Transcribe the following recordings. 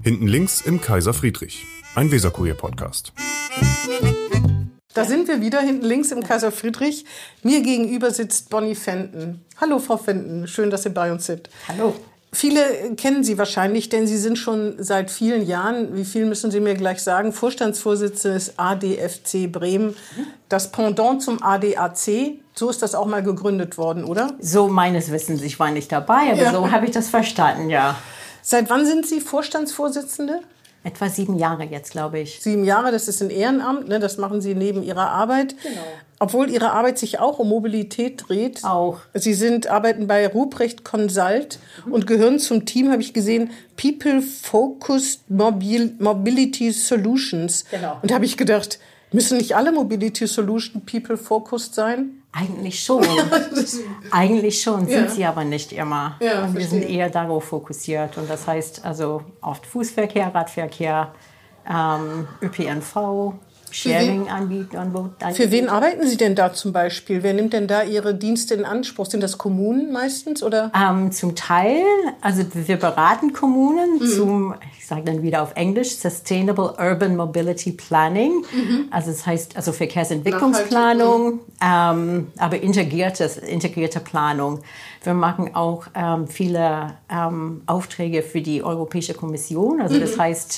Hinten links im Kaiser Friedrich, ein Weserkurier-Podcast. Da sind wir wieder, hinten links im Kaiser Friedrich. Mir gegenüber sitzt Bonnie Fenton. Hallo Frau Fenton, schön, dass Sie bei uns sind. Hallo. Viele kennen Sie wahrscheinlich, denn Sie sind schon seit vielen Jahren, wie viel müssen Sie mir gleich sagen, Vorstandsvorsitzende des ADFC Bremen, das Pendant zum ADAC. So ist das auch mal gegründet worden, oder? So meines Wissens, ich war nicht dabei, aber so habe ich das verstanden, ja. Seit wann sind Sie Vorstandsvorsitzende? Etwa 7 Jahre jetzt, glaube ich. 7 Jahre, das ist ein Ehrenamt, ne? Das machen Sie neben Ihrer Arbeit. Genau. Obwohl Ihre Arbeit sich auch um Mobilität dreht. Auch. Sie arbeiten bei Ruprecht Consult und gehören zum Team, habe ich gesehen, People Focused Mobility Solutions. Genau. Und da habe ich gedacht, müssen nicht alle Mobility Solution People Focused sein? Eigentlich schon. Eigentlich schon, sind Ja. sie aber nicht immer. Ja, wir sind verstehe. eher darauf fokussiert. Und das heißt also oft Fußverkehr, Radverkehr, ÖPNV, Sharing anbieten. Für wen arbeiten Sie denn da zum Beispiel? Wer nimmt denn da Ihre Dienste in Anspruch? Sind das Kommunen meistens? Oder? Zum Teil, also wir beraten Kommunen zum, ich sage dann wieder auf Englisch, Sustainable Urban Mobility Planning. Also das heißt also Verkehrsentwicklungsplanung, aber integrierte Planung. Wir machen auch viele Aufträge für die Europäische Kommission. Also das heißt,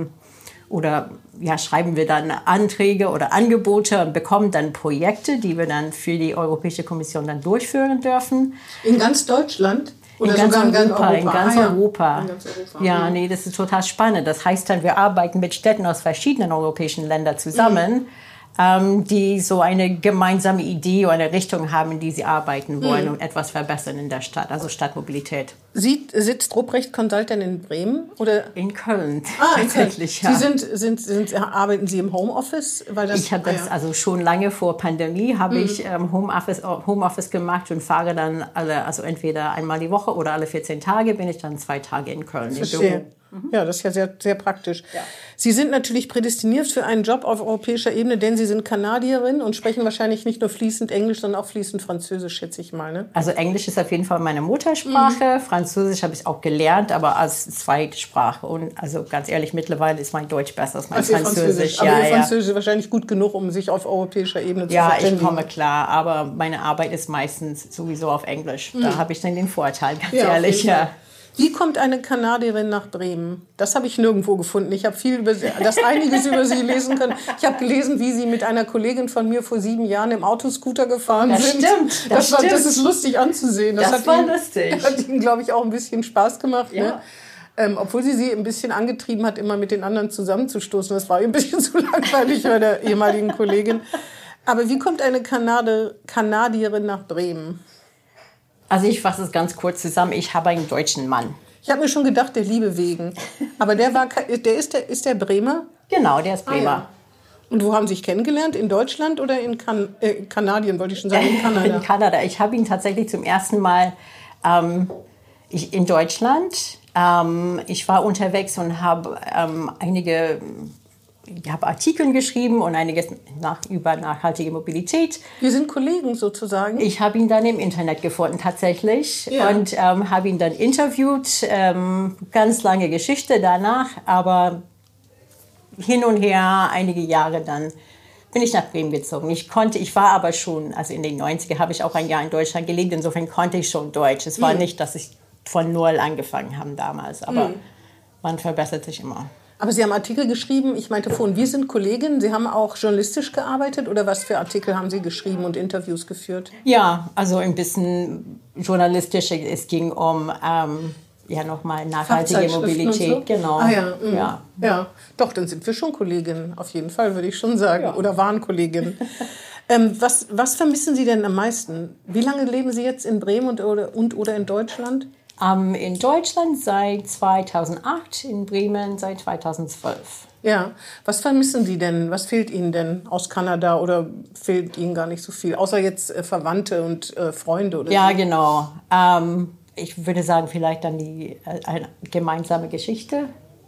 schreiben wir dann Anträge oder Angebote und bekommen dann Projekte, die wir dann für die Europäische Kommission dann durchführen dürfen. In ganz Deutschland? Oder In ganz sogar Europa. In ganz Europa. Ja, nee, das ist total spannend. Das heißt dann, wir arbeiten mit Städten aus verschiedenen europäischen Ländern zusammen, die so eine gemeinsame Idee oder eine Richtung haben, in die sie arbeiten wollen und etwas verbessern in der Stadt, also Stadtmobilität. Sitzt Ruprecht Consult denn in Bremen? Oder? In Köln, In tatsächlich, Köln. ja. Arbeiten Sie im Homeoffice? Ich habe das also schon lange vor Pandemie habe ich Homeoffice gemacht und fahre dann entweder einmal die Woche oder alle 14 Tage bin ich dann 2 Tage in Köln im Büro. Ja, das ist ja sehr, sehr praktisch. Ja. Sie sind natürlich prädestiniert für einen Job auf europäischer Ebene, denn Sie sind Kanadierin und sprechen wahrscheinlich nicht nur fließend Englisch, sondern auch fließend Französisch, schätze ich mal. Ne? Also Englisch ist auf jeden Fall meine Muttersprache. Französisch habe ich auch gelernt, aber als Zweitsprache. Und also ganz ehrlich, mittlerweile ist mein Deutsch besser als mein Französisch. Aber Ihr Französisch ist wahrscheinlich gut genug, um sich auf europäischer Ebene zu verständigen. Ja, ich komme klar, aber meine Arbeit ist meistens sowieso auf Englisch. Da habe ich dann den Vorteil, ganz ehrlich. Ja. Wie kommt eine Kanadierin nach Bremen? Das habe ich nirgendwo gefunden. Ich habe einiges über Sie lesen können. Ich habe gelesen, wie Sie mit einer Kollegin von mir vor 7 Jahren im Autoscooter gefahren sind. Stimmt, das ist lustig anzusehen. Das war lustig. Hat Ihnen, glaube ich, auch ein bisschen Spaß gemacht. Ja. Ne? Obwohl sie ein bisschen angetrieben hat, immer mit den anderen zusammenzustoßen. Das war ein bisschen zu langweilig bei der ehemaligen Kollegin. Aber wie kommt eine Kanadierin nach Bremen? Also ich fasse es ganz kurz zusammen. Ich habe einen deutschen Mann. Ich habe mir schon gedacht, der Liebe wegen. Aber ist der Bremer? Genau, der ist Bremer. Ja. Und wo haben Sie sich kennengelernt? In Deutschland oder in Kanadien, wollte ich schon sagen, in Kanada? In Kanada. Ich habe ihn tatsächlich zum ersten Mal in Deutschland. Ich war unterwegs und habe Artikel geschrieben und einiges über nachhaltige Mobilität. Wir sind Kollegen sozusagen. Ich habe ihn dann im Internet gefunden tatsächlich und habe ihn dann interviewt. Ganz lange Geschichte danach, aber hin und her, einige Jahre dann bin ich nach Bremen gezogen. Ich war aber schon, also in den 90er habe ich auch ein Jahr in Deutschland gelebt, insofern konnte ich schon Deutsch. Es war nicht, dass ich von Null angefangen habe damals, aber man verbessert sich immer. Aber Sie haben Artikel geschrieben, ich meinte vorhin, wir sind Kolleginnen. Sie haben auch journalistisch gearbeitet oder was für Artikel haben Sie geschrieben und Interviews geführt? Ja, also ein bisschen journalistisch. Es ging um nochmal nachhaltige Mobilität. So? Genau. Ja, doch, dann sind wir schon Kolleginnen, auf jeden Fall, würde ich schon sagen. Ja. Oder waren Kolleginnen. Was vermissen Sie denn am meisten? Wie lange leben Sie jetzt in Bremen oder in Deutschland? In Deutschland seit 2008, in Bremen seit 2012. Ja, was vermissen Sie denn? Was fehlt Ihnen denn aus Kanada oder fehlt Ihnen gar nicht so viel? Außer jetzt Verwandte und Freunde oder Ja, so? genau. Ich würde sagen, vielleicht dann eine gemeinsame Geschichte.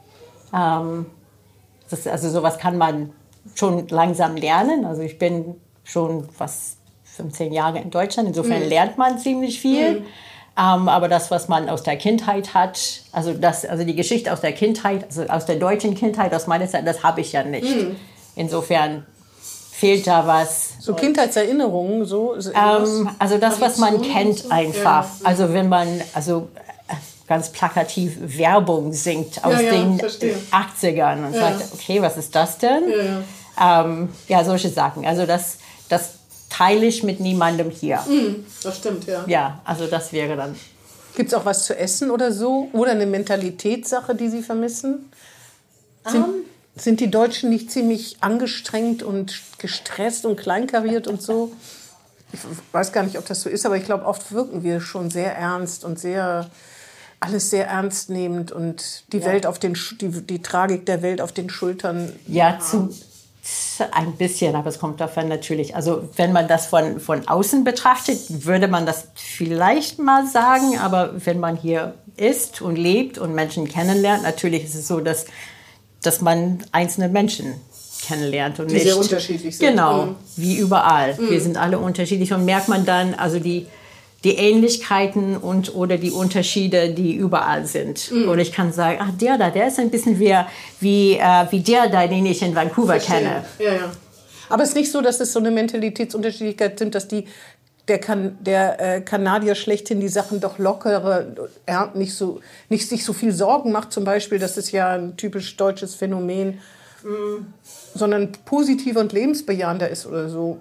Sowas kann man schon langsam lernen. Also ich bin schon fast 15 Jahre in Deutschland, insofern lernt man ziemlich viel. Aber das, was man aus der Kindheit hat, also die Geschichte aus der Kindheit, also aus der deutschen Kindheit, aus meiner Zeit, das habe ich ja nicht. Insofern fehlt da was. So Kindheitserinnerungen, so? Also das, was man kennt einfach. Ja. Also wenn man ganz plakativ Werbung singt aus den 80ern und sagt, okay, was ist das denn? Solche Sachen. Also das teile ich mit niemandem hier. Das stimmt, ja. Ja, also das wäre dann. Gibt es auch was zu essen oder so? Oder eine Mentalitätssache, die Sie vermissen? Sind die Deutschen nicht ziemlich angestrengt und gestresst und kleinkariert und so? Ich weiß gar nicht, ob das so ist, aber ich glaube, oft wirken wir schon sehr ernst und alles sehr ernst nehmend und die Welt die Tragik der Welt auf den Schultern. Ja, ein bisschen, aber es kommt davon natürlich, also wenn man das von außen betrachtet, würde man das vielleicht mal sagen, aber wenn man hier ist und lebt und Menschen kennenlernt, natürlich ist es so, dass man einzelne Menschen kennenlernt und die sehr unterschiedlich sind. Genau, wie überall. Wir sind alle unterschiedlich und merkt man dann also die Ähnlichkeiten oder die Unterschiede, die überall sind. Oder ich kann sagen, ach, der ist ein bisschen wie der da, den ich in Vancouver kenne. Ja. Aber es ist nicht so, dass es so eine Mentalitätsunterschiedlichkeit sind, dass der Kanadier schlechthin die Sachen doch lockerer, nicht sich so viel Sorgen macht zum Beispiel, das ist ja ein typisch deutsches Phänomen, sondern positiver und lebensbejahender ist oder so.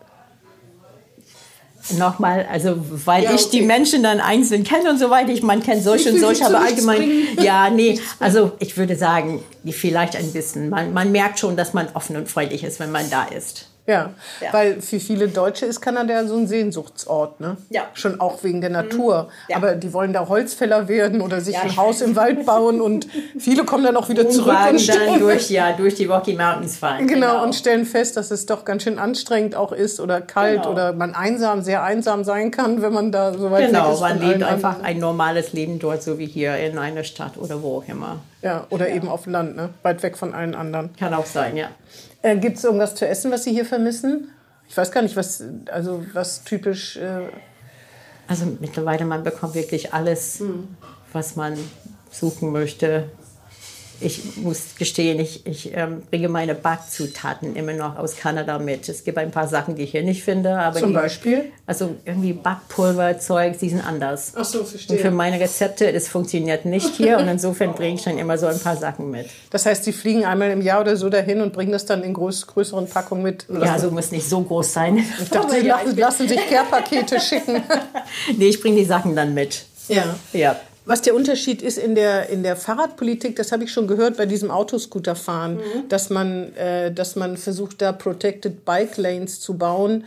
Nochmal, also weil ich die Menschen dann einzeln kenne und so weiter, man kennt solche und solche, aber allgemein, also ich würde sagen, vielleicht ein bisschen. Man merkt schon, dass man offen und freundlich ist, wenn man da ist. Ja, weil für viele Deutsche ist Kanada so ein Sehnsuchtsort, ne? Ja. Schon auch wegen der Natur. Ja. Aber die wollen da Holzfäller werden oder sich ein Haus im Wald bauen und viele kommen dann auch wieder zurück und dann durch die Rocky Mountains fahren. Genau, und stellen fest, dass es doch ganz schön anstrengend auch ist oder kalt oder man sehr einsam sein kann, wenn man da so weit weg ist. Genau, man lebt einfach ein normales Leben dort, so wie hier in einer Stadt oder wo auch immer. Ja, oder eben auf dem Land, ne? Weit weg von allen anderen. Kann auch sein, ja. Gibt es irgendwas zu essen, was Sie hier vermissen? Ich weiß gar nicht, was typisch... Also mittlerweile, man bekommt wirklich alles, was man suchen möchte. Ich muss gestehen, ich bringe meine Backzutaten immer noch aus Kanada mit. Es gibt ein paar Sachen, die ich hier nicht finde. Aber zum Beispiel? Also irgendwie Backpulverzeug, die sind anders. Ach so, verstehe. Und für meine Rezepte, das funktioniert nicht hier. Und insofern bringe ich dann immer so ein paar Sachen mit. Das heißt, Sie fliegen einmal im Jahr oder so dahin und bringen das dann in größeren Packungen mit? Ja, also muss nicht so groß sein. Ich dachte, Sie lassen sich Care-Pakete schicken. Nee, ich bringe die Sachen dann mit. Ja. Was der Unterschied ist in der Fahrradpolitik, das habe ich schon gehört bei diesem Autoscooterfahren, dass man versucht, da Protected Bike Lanes zu bauen,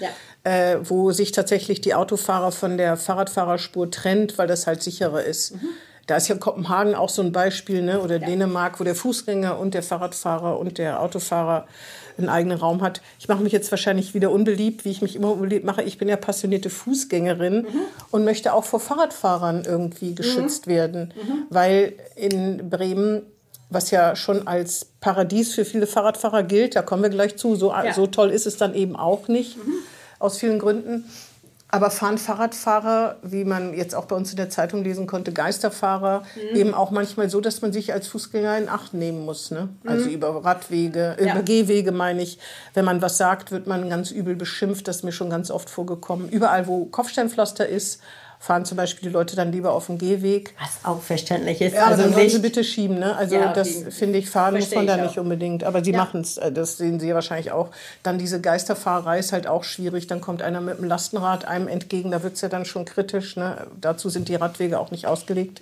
wo sich tatsächlich die Autofahrer von der Fahrradfahrerspur trennt, weil das halt sicherer ist. Da ist ja Kopenhagen auch so ein Beispiel, ne? Oder Dänemark, wo der Fußgänger und der Fahrradfahrer und der Autofahrer einen eigenen Raum hat. Ich mache mich jetzt wahrscheinlich wieder unbeliebt, wie ich mich immer unbeliebt mache. Ich bin ja passionierte Fußgängerin und möchte auch vor Fahrradfahrern irgendwie geschützt werden. Weil in Bremen, was ja schon als Paradies für viele Fahrradfahrer gilt, da kommen wir gleich zu, so toll ist es dann eben auch nicht, aus vielen Gründen. Aber fahren Fahrradfahrer, wie man jetzt auch bei uns in der Zeitung lesen konnte, Geisterfahrer, eben auch manchmal so, dass man sich als Fußgänger in Acht nehmen muss. Ne? Also über Radwege, über Gehwege meine ich. Wenn man was sagt, wird man ganz übel beschimpft. Das ist mir schon ganz oft vorgekommen. Überall, wo Kopfsteinpflaster ist, fahren zum Beispiel die Leute dann lieber auf dem Gehweg. Was auch verständlich ist. Ja, also dann sollen sie bitte schieben. Ne? Also das finde ich, fahren muss man da nicht unbedingt. Aber sie machen es, das sehen Sie ja wahrscheinlich auch. Dann diese Geisterfahrerei ist halt auch schwierig. Dann kommt einer mit dem Lastenrad einem entgegen, da wird es ja dann schon kritisch. Ne? Dazu sind die Radwege auch nicht ausgelegt.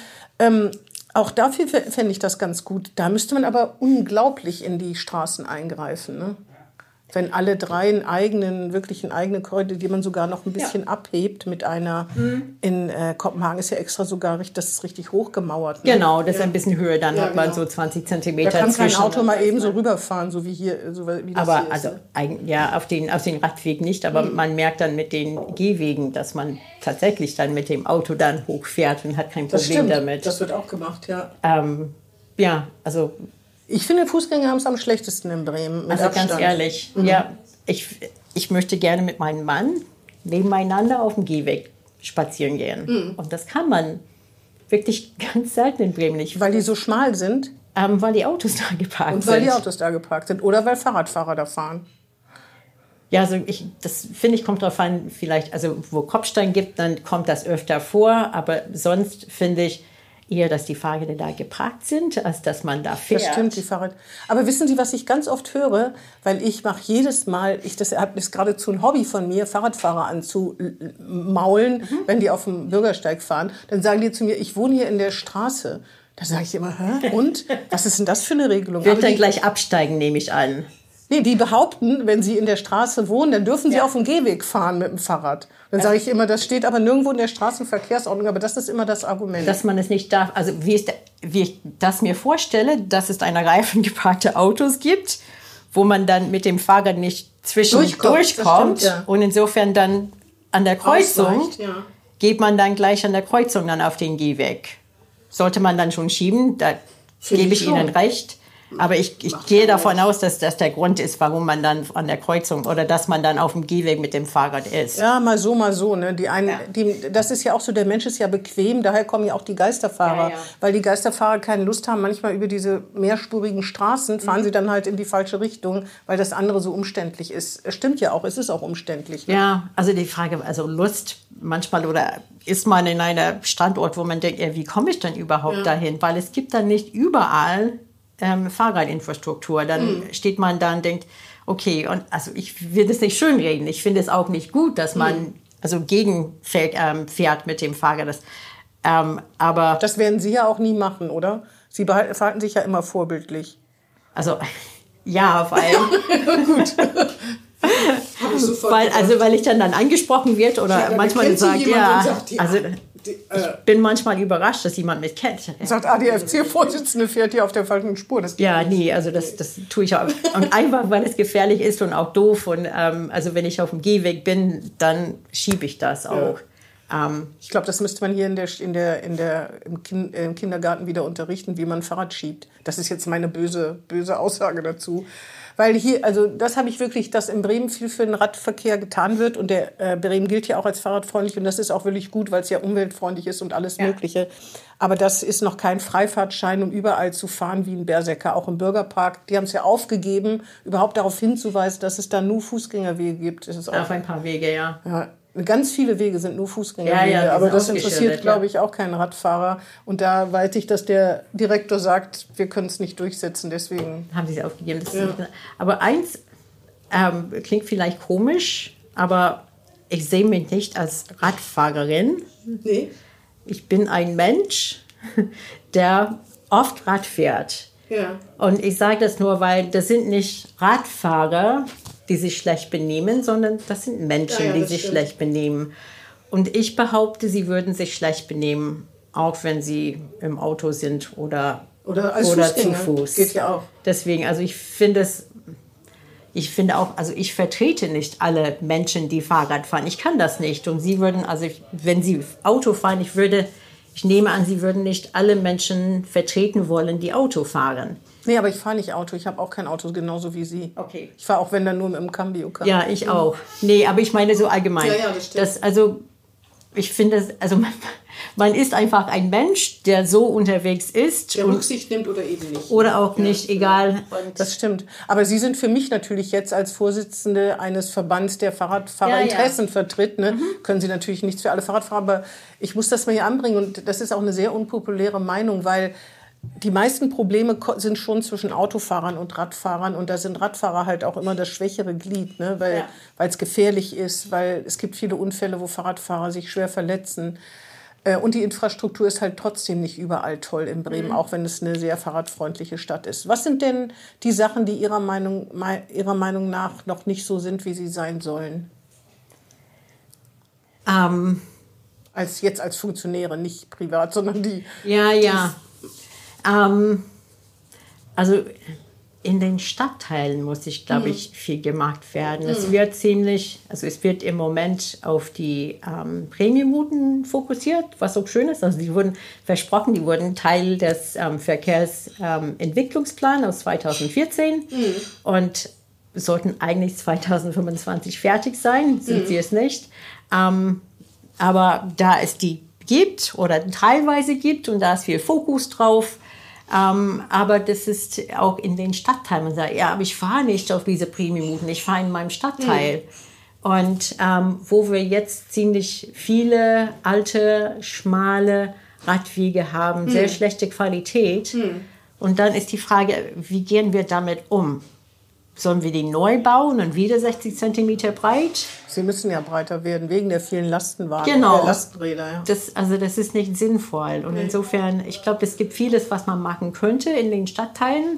Auch dafür fände ich das ganz gut. Da müsste man aber unglaublich in die Straßen eingreifen. Ne? Wenn alle drei wirklich einen eigenen Korridor, die man sogar noch ein bisschen abhebt mit einer, in Kopenhagen ist ja extra sogar das ist richtig hochgemauert. Ne? Genau, das ist ein bisschen höher, dann hat man so 20 Zentimeter. Da kann kein Auto mal eben so rüberfahren, so wie hier. So wie das aber hier ist, also, auf den Radweg nicht, aber man merkt dann mit den Gehwegen, dass man tatsächlich dann mit dem Auto dann hochfährt und hat kein Problem damit. Das wird auch gemacht, ja. Also... Ich finde, Fußgänger haben es am schlechtesten in Bremen. Mit Abstand. Ganz ehrlich, ich möchte gerne mit meinem Mann nebeneinander auf dem Gehweg spazieren gehen. Und das kann man wirklich ganz selten in Bremen nicht. Weil die so schmal sind? Weil die Autos da geparkt sind. Und weil die Autos da geparkt sind. Oder weil Fahrradfahrer da fahren. Ja, also das finde ich, kommt darauf an, vielleicht, also wo Kopfstein gibt, dann kommt das öfter vor. Aber sonst finde ich eher, dass die Fahrräder da geparkt sind, als dass man da fährt. Das stimmt, die Fahrräder. Aber wissen Sie, was ich ganz oft höre? Weil ich mache jedes Mal, das ist geradezu ein Hobby von mir, Fahrradfahrer anzumaulen, wenn die auf dem Bürgersteig fahren. Dann sagen die zu mir, ich wohne hier in der Straße. Da sage ich immer, hä? Und? Was ist denn das für eine Regelung? Wird dann gleich absteigen, nehme ich an. Nee, die behaupten, wenn sie in der Straße wohnen, dann dürfen sie auf dem Gehweg fahren mit dem Fahrrad. Dann sage ich immer, das steht aber nirgendwo in der Straßenverkehrsordnung, aber das ist immer das Argument. Dass man es nicht darf. Also wie ich das mir vorstelle, dass es eine Reihe von geparkte Autos gibt, wo man dann mit dem Fahrrad nicht durchkommt. Stimmt, ja. Und insofern dann an der Kreuzung geht man dann gleich an der Kreuzung dann auf den Gehweg. Sollte man dann schon schieben, da gebe ich Ihnen recht. Aber ich gehe davon aus, dass das der Grund ist, warum man dann an der Kreuzung oder dass man dann auf dem Gehweg mit dem Fahrrad ist. Ja, mal so. Ne? Das ist ja auch so, der Mensch ist ja bequem, daher kommen ja auch die Geisterfahrer. Ja. Weil die Geisterfahrer keine Lust haben, manchmal über diese mehrspurigen Straßen fahren sie dann halt in die falsche Richtung, weil das andere so umständlich ist. Es stimmt ja auch, es ist auch umständlich. Ne? Ja, also die Frage, also Lust manchmal oder ist man in einem Standort, wo man denkt, wie komme ich denn überhaupt dahin? Weil es gibt dann nicht überall Fahrradinfrastruktur. Dann steht man da und denkt, okay, und also ich will das nicht schönreden. Ich finde es auch nicht gut, dass man fährt mit dem Fahrrad. Aber das werden Sie ja auch nie machen, oder? Sie verhalten sich ja immer vorbildlich. Also, ja, vor allem. Gut. Weil ich dann angesprochen wird oder manchmal sagt, ich bin manchmal überrascht, dass jemand mich kennt. Sagt, ADFC-Vorsitzende fährt hier auf der falschen Spur. Das das tue ich auch. Und einfach, weil es gefährlich ist und auch doof. Und also wenn ich auf dem Gehweg bin, dann schiebe ich das auch. Ich glaube, das müsste man hier im Kindergarten wieder unterrichten, wie man Fahrrad schiebt. Das ist jetzt meine böse Aussage dazu. Weil hier, also das habe ich wirklich, dass in Bremen viel für den Radverkehr getan wird und der Bremen gilt ja auch als fahrradfreundlich und das ist auch wirklich gut, weil es ja umweltfreundlich ist und alles Mögliche. Aber das ist noch kein Freifahrtschein, um überall zu fahren wie ein Berserker, auch im Bürgerpark. Die haben es ja aufgegeben, überhaupt darauf hinzuweisen, dass es da nur Fußgängerwege gibt. Das ist auch auf ein paar Wege, ja. Ganz viele Wege sind nur Fußgängerwege, aber das interessiert, glaube ich, auch keinen Radfahrer. Und da weiß ich, dass der Direktor sagt, wir können es nicht durchsetzen, deswegen... Haben Sie es aufgegeben. Aber eins klingt vielleicht komisch, aber ich sehe mich nicht als Radfahrerin. Nee. Ich bin ein Mensch, der oft Rad fährt. Ja. Und ich sage das nur, weil das sind nicht Radfahrer, die sich schlecht benehmen, sondern das sind Menschen, die sich schlecht benehmen. Und ich behaupte, sie würden sich schlecht benehmen, auch wenn sie im Auto sind oder zu Fuß. Geht ja auch. Deswegen, also ich finde auch, also ich vertrete nicht alle Menschen, die Fahrrad fahren. Ich kann das nicht. Und sie würden, also wenn sie Auto fahren, ich nehme an, sie würden nicht alle Menschen vertreten wollen, die Auto fahren. Nee, aber ich fahre nicht Auto. Ich habe auch kein Auto, genauso wie Sie. Okay. Ich fahre auch, wenn dann nur mit dem Cambio. Ja, ich auch. Nee, aber ich meine so allgemein. Ja, das stimmt. Ich finde, man ist einfach ein Mensch, der so unterwegs ist. Der Rücksicht nimmt oder eben nicht. Oder auch nicht, egal. Das stimmt. Aber Sie sind für mich natürlich jetzt als Vorsitzende eines Verbands, der Fahrradfahrerinteressen vertritt. Ne? Können Sie natürlich nichts für alle Fahrradfahrer, aber ich muss das mal hier anbringen. Und das ist auch eine sehr unpopuläre Meinung, weil die meisten Probleme sind schon zwischen Autofahrern und Radfahrern und da sind Radfahrer halt auch immer das schwächere Glied, ne? Weil es gefährlich ist, weil es gibt viele Unfälle, wo Fahrradfahrer sich schwer verletzen. Und die Infrastruktur ist halt trotzdem nicht überall toll in Bremen, auch wenn es eine sehr fahrradfreundliche Stadt ist. Was sind denn die Sachen, die Ihrer Meinung nach noch nicht so sind, wie sie sein sollen? Als Funktionäre, nicht privat, sondern die... Also in den Stadtteilen muss glaube ich, viel gemacht werden. Es wird im Moment auf die Premiumrouten fokussiert, was auch schön ist. Also die wurden versprochen, die wurden Teil des Verkehrsentwicklungsplans aus 2014 und sollten eigentlich 2025 fertig sein, sind sie es nicht. Aber da es die gibt oder teilweise gibt und da ist viel Fokus drauf, aber das ist auch in den Stadtteilen. Man sagt, ja, aber ich fahre nicht auf diese Premium-Routen, ich fahre in meinem Stadtteil. Und wo wir jetzt ziemlich viele alte, schmale Radwege haben, sehr schlechte Qualität. Und dann ist die Frage, wie gehen wir damit um? Sollen wir die neu bauen und wieder 60 cm breit? Sie müssen ja breiter werden, wegen der vielen Lastenwagen, genau. Lastenräder. Ja. Das ist nicht sinnvoll. Und insofern, ich glaube, es gibt vieles, was man machen könnte in den Stadtteilen.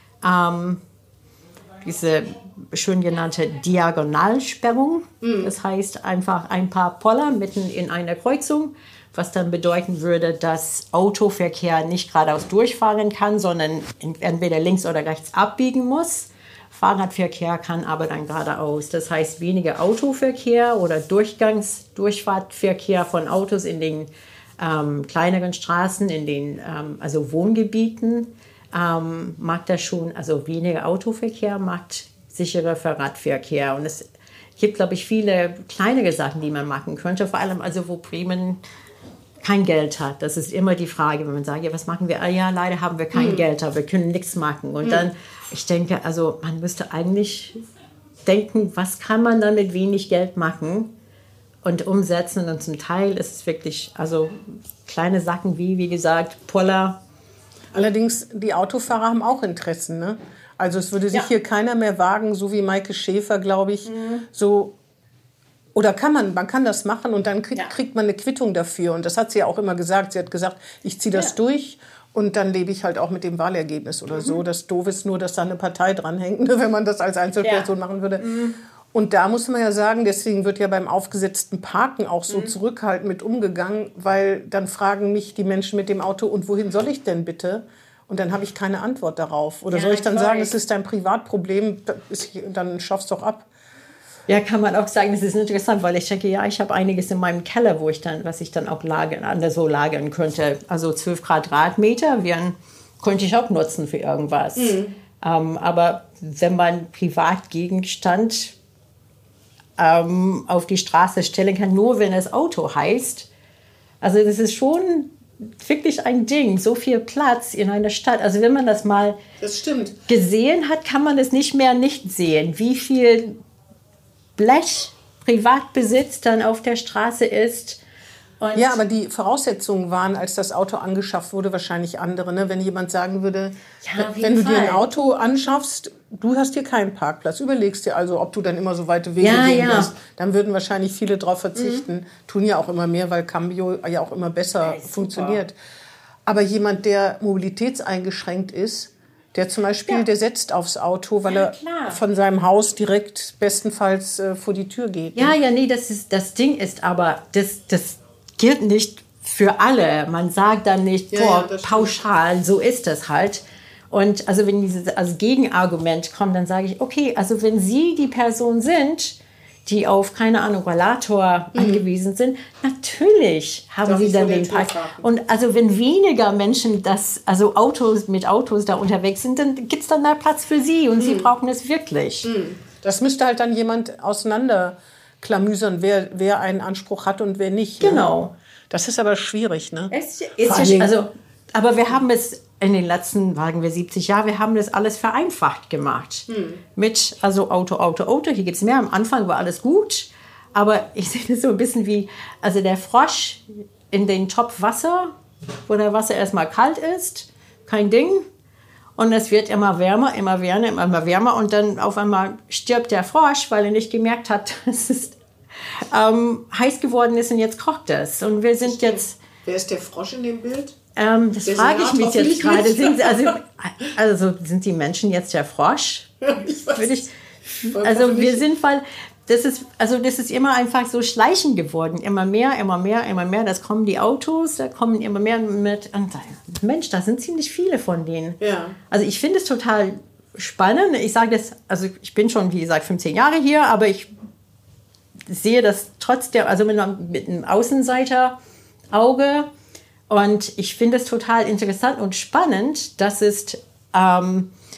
Diese schön genannte Diagonalsperrung. Das heißt einfach ein paar Poller mitten in einer Kreuzung, was dann bedeuten würde, dass Autoverkehr nicht geradeaus durchfahren kann, sondern entweder links oder rechts abbiegen muss. Fahrradverkehr kann aber dann geradeaus. Das heißt weniger Autoverkehr oder Durchfahrtverkehr von Autos in den kleineren Straßen, in den also Wohngebieten. Macht das schon, also weniger Autoverkehr macht sicherer Fahrradverkehr. Und es gibt, glaube ich, viele kleinere Sachen, die man machen könnte, vor allem also wo Bremen kein Geld hat. Das ist immer die Frage, wenn man sagt, ja, was machen wir? Ah ja, leider haben wir kein Geld, aber wir können nichts machen. Und dann, ich denke, also man müsste eigentlich denken, was kann man dann mit wenig Geld machen und umsetzen. Und zum Teil ist es wirklich, also kleine Sachen wie gesagt, Poller. Allerdings, die Autofahrer haben auch Interessen, ne? Also es würde sich hier keiner mehr wagen, so wie Maike Schäfer, glaube ich, so. Oder man kann das machen und dann kriegt man eine Quittung dafür. Und das hat sie ja auch immer gesagt. Sie hat gesagt, ich ziehe das durch und dann lebe ich halt auch mit dem Wahlergebnis oder so. Das doof ist nur, dass da eine Partei dranhängt, wenn man das als Einzelperson machen würde. Und da muss man ja sagen, deswegen wird ja beim aufgesetzten Parken auch so zurückhaltend mit umgegangen, weil dann fragen mich die Menschen mit dem Auto, und wohin soll ich denn bitte? Und dann habe ich keine Antwort darauf. Oder soll ich dann sagen, es ist dein Privatproblem, dann schaff's doch ab. Ja, kann man auch sagen, das ist interessant, weil ich denke, ja, ich habe einiges in meinem Keller, was ich dann auch lagern könnte. Also 12 Quadratmeter könnte ich auch nutzen für irgendwas. Aber wenn man Privatgegenstand auf die Straße stellen kann, nur wenn es Auto heißt, also das ist schon wirklich ein Ding, so viel Platz in einer Stadt. Also wenn man das mal gesehen hat, kann man es nicht mehr nicht sehen, wie viel Blech Privatbesitz dann auf der Straße ist. Und ja, aber die Voraussetzungen waren, als das Auto angeschafft wurde, wahrscheinlich andere. Ne? Wenn jemand sagen würde, wenn du dir ein Auto anschaffst, du hast hier keinen Parkplatz, überlegst dir also, ob du dann immer so weite Wege gehen wirst, dann würden wahrscheinlich viele darauf verzichten. Tun ja auch immer mehr, weil Cambio ja auch immer besser funktioniert. Aber jemand, der mobilitätseingeschränkt ist, der zum Beispiel, der setzt aufs Auto, weil er von seinem Haus direkt bestenfalls vor die Tür geht. Ne? Nee, das Ding ist aber, das gilt nicht für alle. Man sagt dann nicht, pauschal, so ist das halt. Und also wenn dieses als Gegenargument kommt, dann sage ich, okay, also wenn Sie die Person sind, die auf, keine Ahnung, Rollator angewiesen sind, natürlich haben Sie dann den Park. Und also wenn weniger Menschen mit Autos da unterwegs sind, dann gibt es dann da Platz für Sie und Sie brauchen es wirklich. Das müsste halt dann jemand auseinanderklamüsern, wer einen Anspruch hat und wer nicht. Genau. Ne? Das ist aber schwierig, ne? Aber wir haben es in den letzten, sagen wir 70 Jahren, wir haben das alles vereinfacht gemacht. Mit, also Auto. Hier gibt es mehr. Am Anfang war alles gut. Aber ich sehe das so ein bisschen wie, also der Frosch in den Topf Wasser, wo der Wasser erstmal kalt ist. Kein Ding. Und es wird immer wärmer. Und dann auf einmal stirbt der Frosch, weil er nicht gemerkt hat, dass es heiß geworden ist und jetzt kocht es. Und wir sind jetzt... Wer ist der Frosch in dem Bild? Das frage ich mich jetzt gerade. Sind die Menschen jetzt der Frosch? Wir sind, weil das ist immer einfach so schleichend geworden. Immer mehr. Das kommen die Autos, da kommen immer mehr mit. Und Mensch, da sind ziemlich viele von denen. Ja. Also ich finde es total spannend. Ich sage das, also ich bin schon, wie gesagt, 15 Jahre hier, aber ich sehe das trotzdem, also mit einem Außenseiterauge. Und ich finde es total interessant und spannend, dass es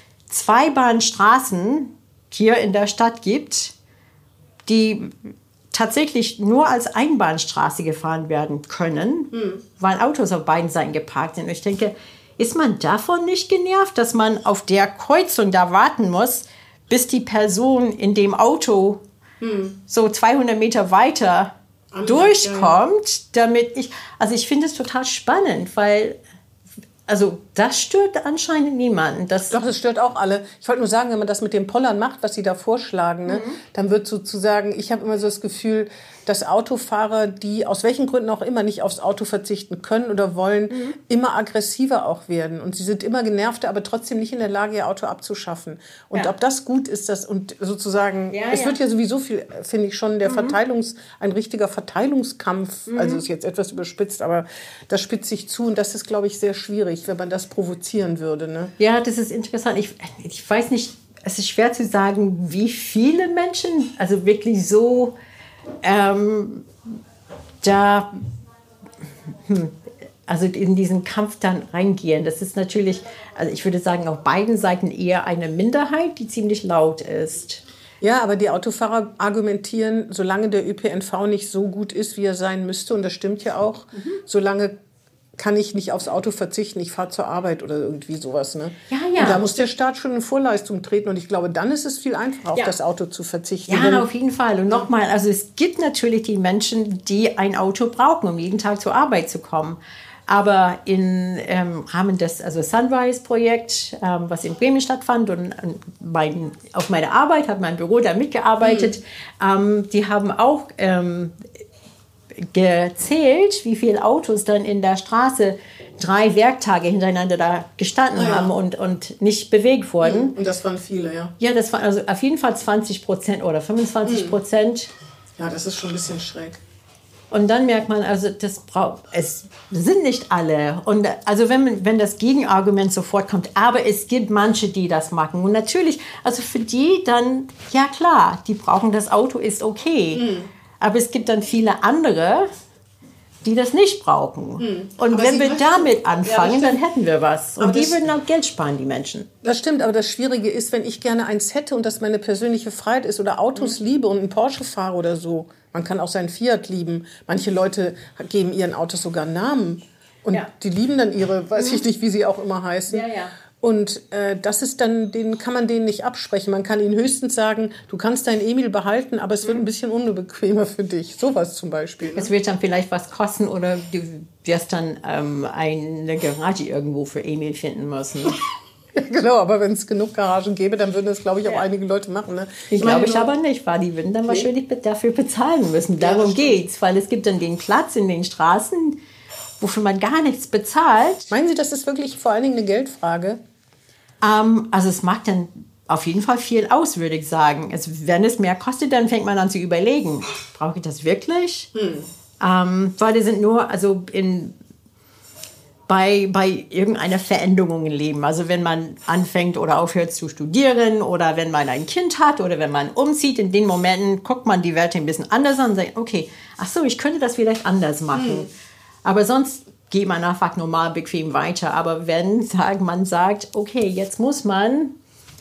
Zweibahnstraßen hier in der Stadt gibt, die tatsächlich nur als Einbahnstraße gefahren werden können, weil Autos auf beiden Seiten geparkt sind. Und ich denke, ist man davon nicht genervt, dass man auf der Kreuzung da warten muss, bis die Person in dem Auto so 200 Meter weiter durchkommt, damit ich finde es total spannend, weil das stört anscheinend niemanden. Doch, das stört auch alle. Ich wollte nur sagen, wenn man das mit den Pollern macht, was sie da vorschlagen, ne, dann wird sozusagen, ich habe immer so das Gefühl, dass Autofahrer, die aus welchen Gründen auch immer nicht aufs Auto verzichten können oder wollen, immer aggressiver auch werden. Und sie sind immer genervter, aber trotzdem nicht in der Lage, ihr Auto abzuschaffen. Und ob das gut ist, und sozusagen, es wird ja sowieso viel, finde ich schon, ein richtiger Verteilungskampf, also ist jetzt etwas überspitzt, aber das spitzt sich zu und das ist, glaube ich, sehr schwierig, wenn man das provozieren würde. Ne? Ja, das ist interessant. Ich weiß nicht, es ist schwer zu sagen, wie viele Menschen, also wirklich so also in diesen Kampf dann reingehen. Das ist natürlich, also ich würde sagen, auf beiden Seiten eher eine Minderheit, die ziemlich laut ist. Ja, aber die Autofahrer argumentieren, solange der ÖPNV nicht so gut ist, wie er sein müsste, und das stimmt ja auch, solange kann ich nicht aufs Auto verzichten, ich fahre zur Arbeit oder irgendwie sowas. Ne? Ja. Und da muss der Staat schon in Vorleistung treten und ich glaube, dann ist es viel einfacher, auf das Auto zu verzichten. Ja, auf jeden Fall. Und nochmal, also es gibt natürlich die Menschen, die ein Auto brauchen, um jeden Tag zur Arbeit zu kommen. Aber im Rahmen des Sunrise-Projekt, was in Bremen stattfand, und auf meiner Arbeit hat mein Büro da mitgearbeitet, die haben auch gezählt, wie viele Autos dann in der Straße 3 Werktage hintereinander da gestanden haben und nicht bewegt wurden. Und das waren viele, ja. Ja, das waren also auf jeden Fall 20% oder 25%. Ja, das ist schon ein bisschen schräg. Und dann merkt man, also es sind nicht alle. Und also wenn das Gegenargument sofort kommt, aber es gibt manche, die das machen. Und natürlich, also für die dann, ja klar, die brauchen das Auto, ist okay. Aber es gibt dann viele andere, die das nicht brauchen. Und aber wenn wir damit anfangen, dann hätten wir was. Und die würden auch Geld sparen, die Menschen. Das stimmt, aber das Schwierige ist, wenn ich gerne eins hätte und das meine persönliche Freiheit ist oder Autos liebe und einen Porsche fahre oder so. Man kann auch seinen Fiat lieben. Manche Leute geben ihren Autos sogar Namen. Und die lieben dann ihre, weiß ich nicht, wie sie auch immer heißen. Ja. Und das ist dann, kann man denen nicht absprechen. Man kann ihnen höchstens sagen, du kannst deinen Emil behalten, aber es wird ein bisschen unbequemer für dich. Sowas zum Beispiel. Ne? Es wird dann vielleicht was kosten oder du wirst dann eine Garage irgendwo für Emil finden müssen. Ja, genau, aber wenn es genug Garagen gäbe, dann würden das, glaube ich, auch einige Leute machen. Ne? Glaube ich aber nicht, weil die würden dann wahrscheinlich dafür bezahlen müssen. Darum geht's, weil es gibt dann den Platz in den Straßen, wofür man gar nichts bezahlt. Meinen Sie, das ist wirklich vor allen Dingen eine Geldfrage? Also es macht dann auf jeden Fall viel aus, würde ich sagen. Wenn es mehr kostet, dann fängt man an zu überlegen, brauche ich das wirklich? Weil die sind nur, also bei irgendeiner Veränderung im Leben. Also wenn man anfängt oder aufhört zu studieren oder wenn man ein Kind hat oder wenn man umzieht, in den Momenten guckt man die Werte ein bisschen anders an und sagt, okay, ach so, ich könnte das vielleicht anders machen. Aber sonst geht man einfach normal bequem weiter. Aber wenn man sagt, okay, jetzt muss man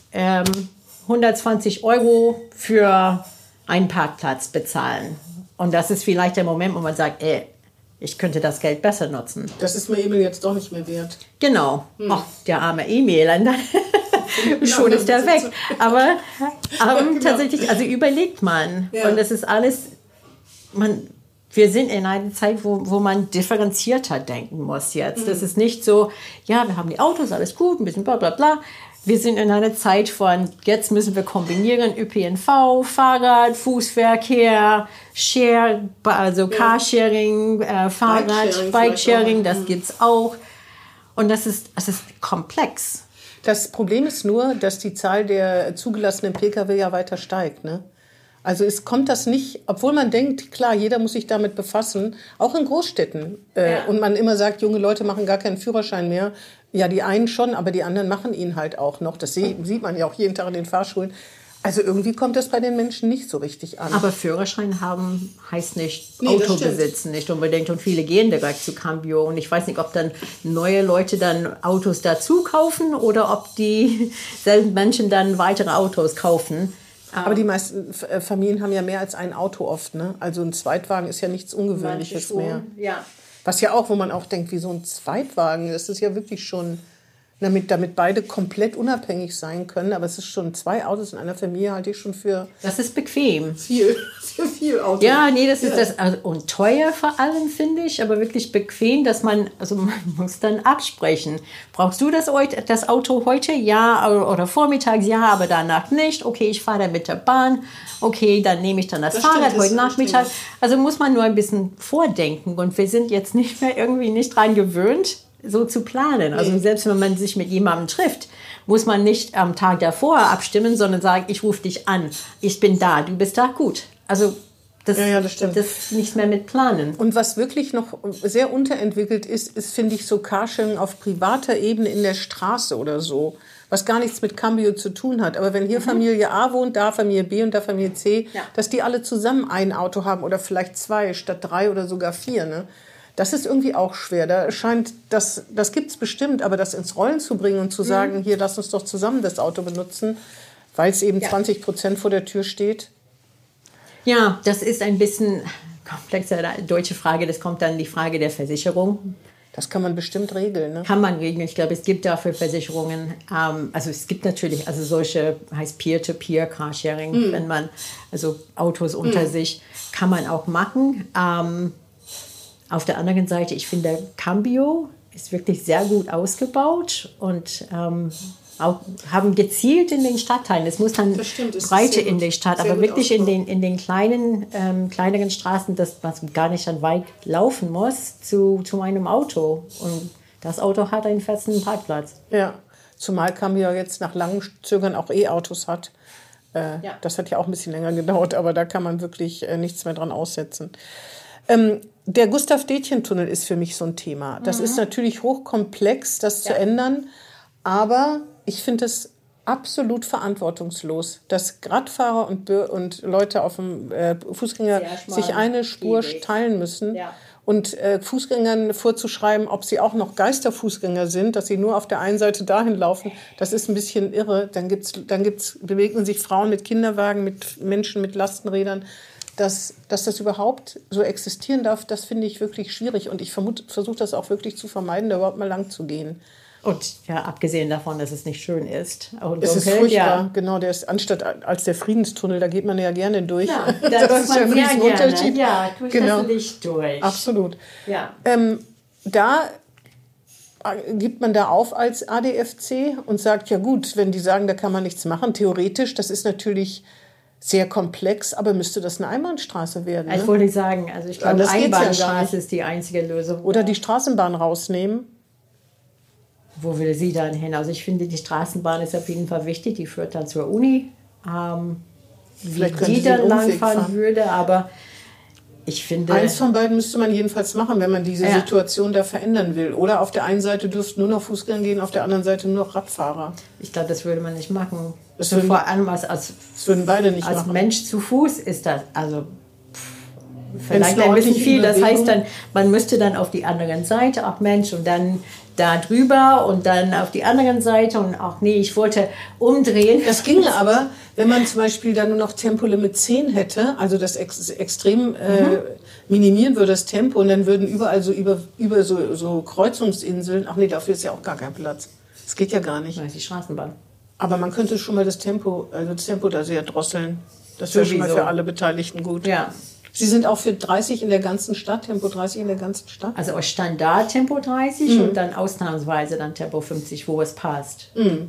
120 € für einen Parkplatz bezahlen. Und das ist vielleicht der Moment, wo man sagt, ich könnte das Geld besser nutzen. Das ist mir Emil jetzt doch nicht mehr wert. Genau. Ach, der arme Emil. Schon ist der weg. Aber tatsächlich, also überlegt man. Ja. Und das ist alles, wir sind in einer Zeit, wo man differenzierter denken muss jetzt. Das ist nicht so, ja, wir haben die Autos, alles gut, ein bisschen bla bla bla. Wir sind in einer Zeit von, jetzt müssen wir kombinieren ÖPNV, Fahrrad, Fußverkehr, Carsharing, Fahrrad, Bikesharing, das gibt's auch. Und das ist komplex. Das Problem ist nur, dass die Zahl der zugelassenen Pkw ja weiter steigt, ne? Also es kommt das nicht, obwohl man denkt, klar, jeder muss sich damit befassen, auch in Großstädten. Und man immer sagt, junge Leute machen gar keinen Führerschein mehr. Ja, die einen schon, aber die anderen machen ihn halt auch noch. Das sieht man ja auch jeden Tag in den Fahrschulen. Also irgendwie kommt das bei den Menschen nicht so richtig an. Aber Führerschein haben heißt nicht Auto besitzen, nicht unbedingt. Und viele gehen direkt zu Cambio. Und ich weiß nicht, ob dann neue Leute dann Autos dazu kaufen oder ob die selben Menschen dann weitere Autos kaufen. Aber die meisten Familien haben ja mehr als ein Auto oft, ne? Also ein Zweitwagen ist ja nichts Ungewöhnliches mehr. Ja. Was ja auch, wo man auch denkt, wie so ein Zweitwagen, das ist ja wirklich schon, damit beide komplett unabhängig sein können. Aber es ist schon 2 Autos in einer Familie, halte ich schon für Das ist bequem. viel Auto. Ja, nee, das ist das. Also, und teuer vor allem, finde ich, aber wirklich bequem, dass man muss dann absprechen. Brauchst du das Auto heute? Ja, oder vormittags? Ja, aber danach nicht. Okay, ich fahre dann mit der Bahn. Okay, dann nehme ich dann das Fahrrad stimmt, heute Nachmittag. Also muss man nur ein bisschen vordenken. Und wir sind jetzt nicht dran gewöhnt, so zu planen. Also selbst wenn man sich mit jemandem trifft, muss man nicht am Tag davor abstimmen, sondern sagen, ich rufe dich an, ich bin da, du bist da, gut. Also das stimmt. Das nicht mehr mit planen. Und was wirklich noch sehr unterentwickelt ist, finde ich, so Carsharing auf privater Ebene in der Straße oder so, was gar nichts mit Cambio zu tun hat. Aber wenn hier Familie A wohnt, da Familie B und da Familie C, dass die alle zusammen ein Auto haben oder vielleicht 2 statt 3 oder sogar 4, ne? Das ist irgendwie auch schwer. Da scheint, das gibt es bestimmt, aber das ins Rollen zu bringen und zu sagen, hier, lass uns doch zusammen das Auto benutzen, weil es eben 20% vor der Tür steht. Ja, das ist ein bisschen komplexer deutsche Frage. Das kommt dann die Frage der Versicherung. Das kann man bestimmt regeln, ne? Kann man regeln. Ich glaube, es gibt dafür Versicherungen. Also es gibt natürlich, also solche, heißt Peer-to-Peer Carsharing, wenn man, also Autos unter sich, kann man auch machen. Auf der anderen Seite, ich finde, Cambio ist wirklich sehr gut ausgebaut und auch haben gezielt in den Stadtteilen. Es muss dann Breite in der Stadt, aber wirklich in den kleineren Straßen, dass man gar nicht dann weit laufen muss zu einem Auto. Und das Auto hat einen festen Parkplatz. Ja, zumal Cambio jetzt nach langem Zögern auch E-Autos hat. Das hat ja auch ein bisschen länger gedauert, aber da kann man wirklich nichts mehr dran aussetzen. Der Gustav-Detjen-Tunnel ist für mich so ein Thema. Das ist natürlich hochkomplex, das zu ändern, aber ich finde es absolut verantwortungslos, dass Radfahrer und Leute auf dem Fußgänger sich eine Spur teilen müssen und Fußgängern vorzuschreiben, ob sie auch noch Geisterfußgänger sind, dass sie nur auf der einen Seite dahin laufen, das ist ein bisschen irre. Dann bewegen sich Frauen mit Kinderwagen, mit Menschen mit Lastenrädern. Dass das überhaupt so existieren darf, das finde ich wirklich schwierig. Und ich versuche das auch wirklich zu vermeiden, da überhaupt mal lang zu gehen. Und ja, abgesehen davon, dass es nicht schön ist. Es ist furchtbar, genau. Der ist anstatt als der Friedenstunnel, da geht man ja gerne durch. Ja, das ist ja ein Riesenunterschied. Ja, durch das Licht durch. Absolut. Ja. Da gibt man da auf als ADFC und sagt, ja gut, wenn die sagen, da kann man nichts machen, theoretisch, das ist natürlich sehr komplex, aber müsste das eine Einbahnstraße werden? Ne? Ich wollte sagen, also ich glaube, Einbahnstraße ist die einzige Lösung. Oder die Straßenbahn rausnehmen. Wo will sie dann hin? Also ich finde, die Straßenbahn ist auf jeden Fall wichtig, die führt dann zur Uni. Wie die dann langfahren würde, aber ich finde... Eins von beiden müsste man jedenfalls machen, wenn man diese Situation da verändern will. Oder auf der einen Seite dürften nur noch Fußgänger gehen, auf der anderen Seite nur noch Radfahrer. Ich glaube, das würde man nicht machen. Das würden beide nicht als machen. Mensch zu Fuß ist das, also vielleicht ein bisschen viel. Das heißt dann, man müsste dann auf die andere Seite, ach Mensch, und dann da drüber und dann auf die andere Seite und ach nee, ich wollte umdrehen. Das ginge aber, wenn man zum Beispiel dann nur noch Tempolimit 10 hätte, also das extrem minimieren würde, das Tempo, und dann würden überall so über so Kreuzungsinseln, ach nee, dafür ist ja auch gar kein Platz. Das geht ja gar nicht. Das ist die Straßenbahn. Aber man könnte schon mal das Tempo da sehr drosseln. Das wäre schon mal für alle Beteiligten gut. Ja. Sie sind auch für 30 in der ganzen Stadt, Tempo 30 in der ganzen Stadt? Also aus Standard Tempo 30 und dann ausnahmsweise dann Tempo 50, wo es passt.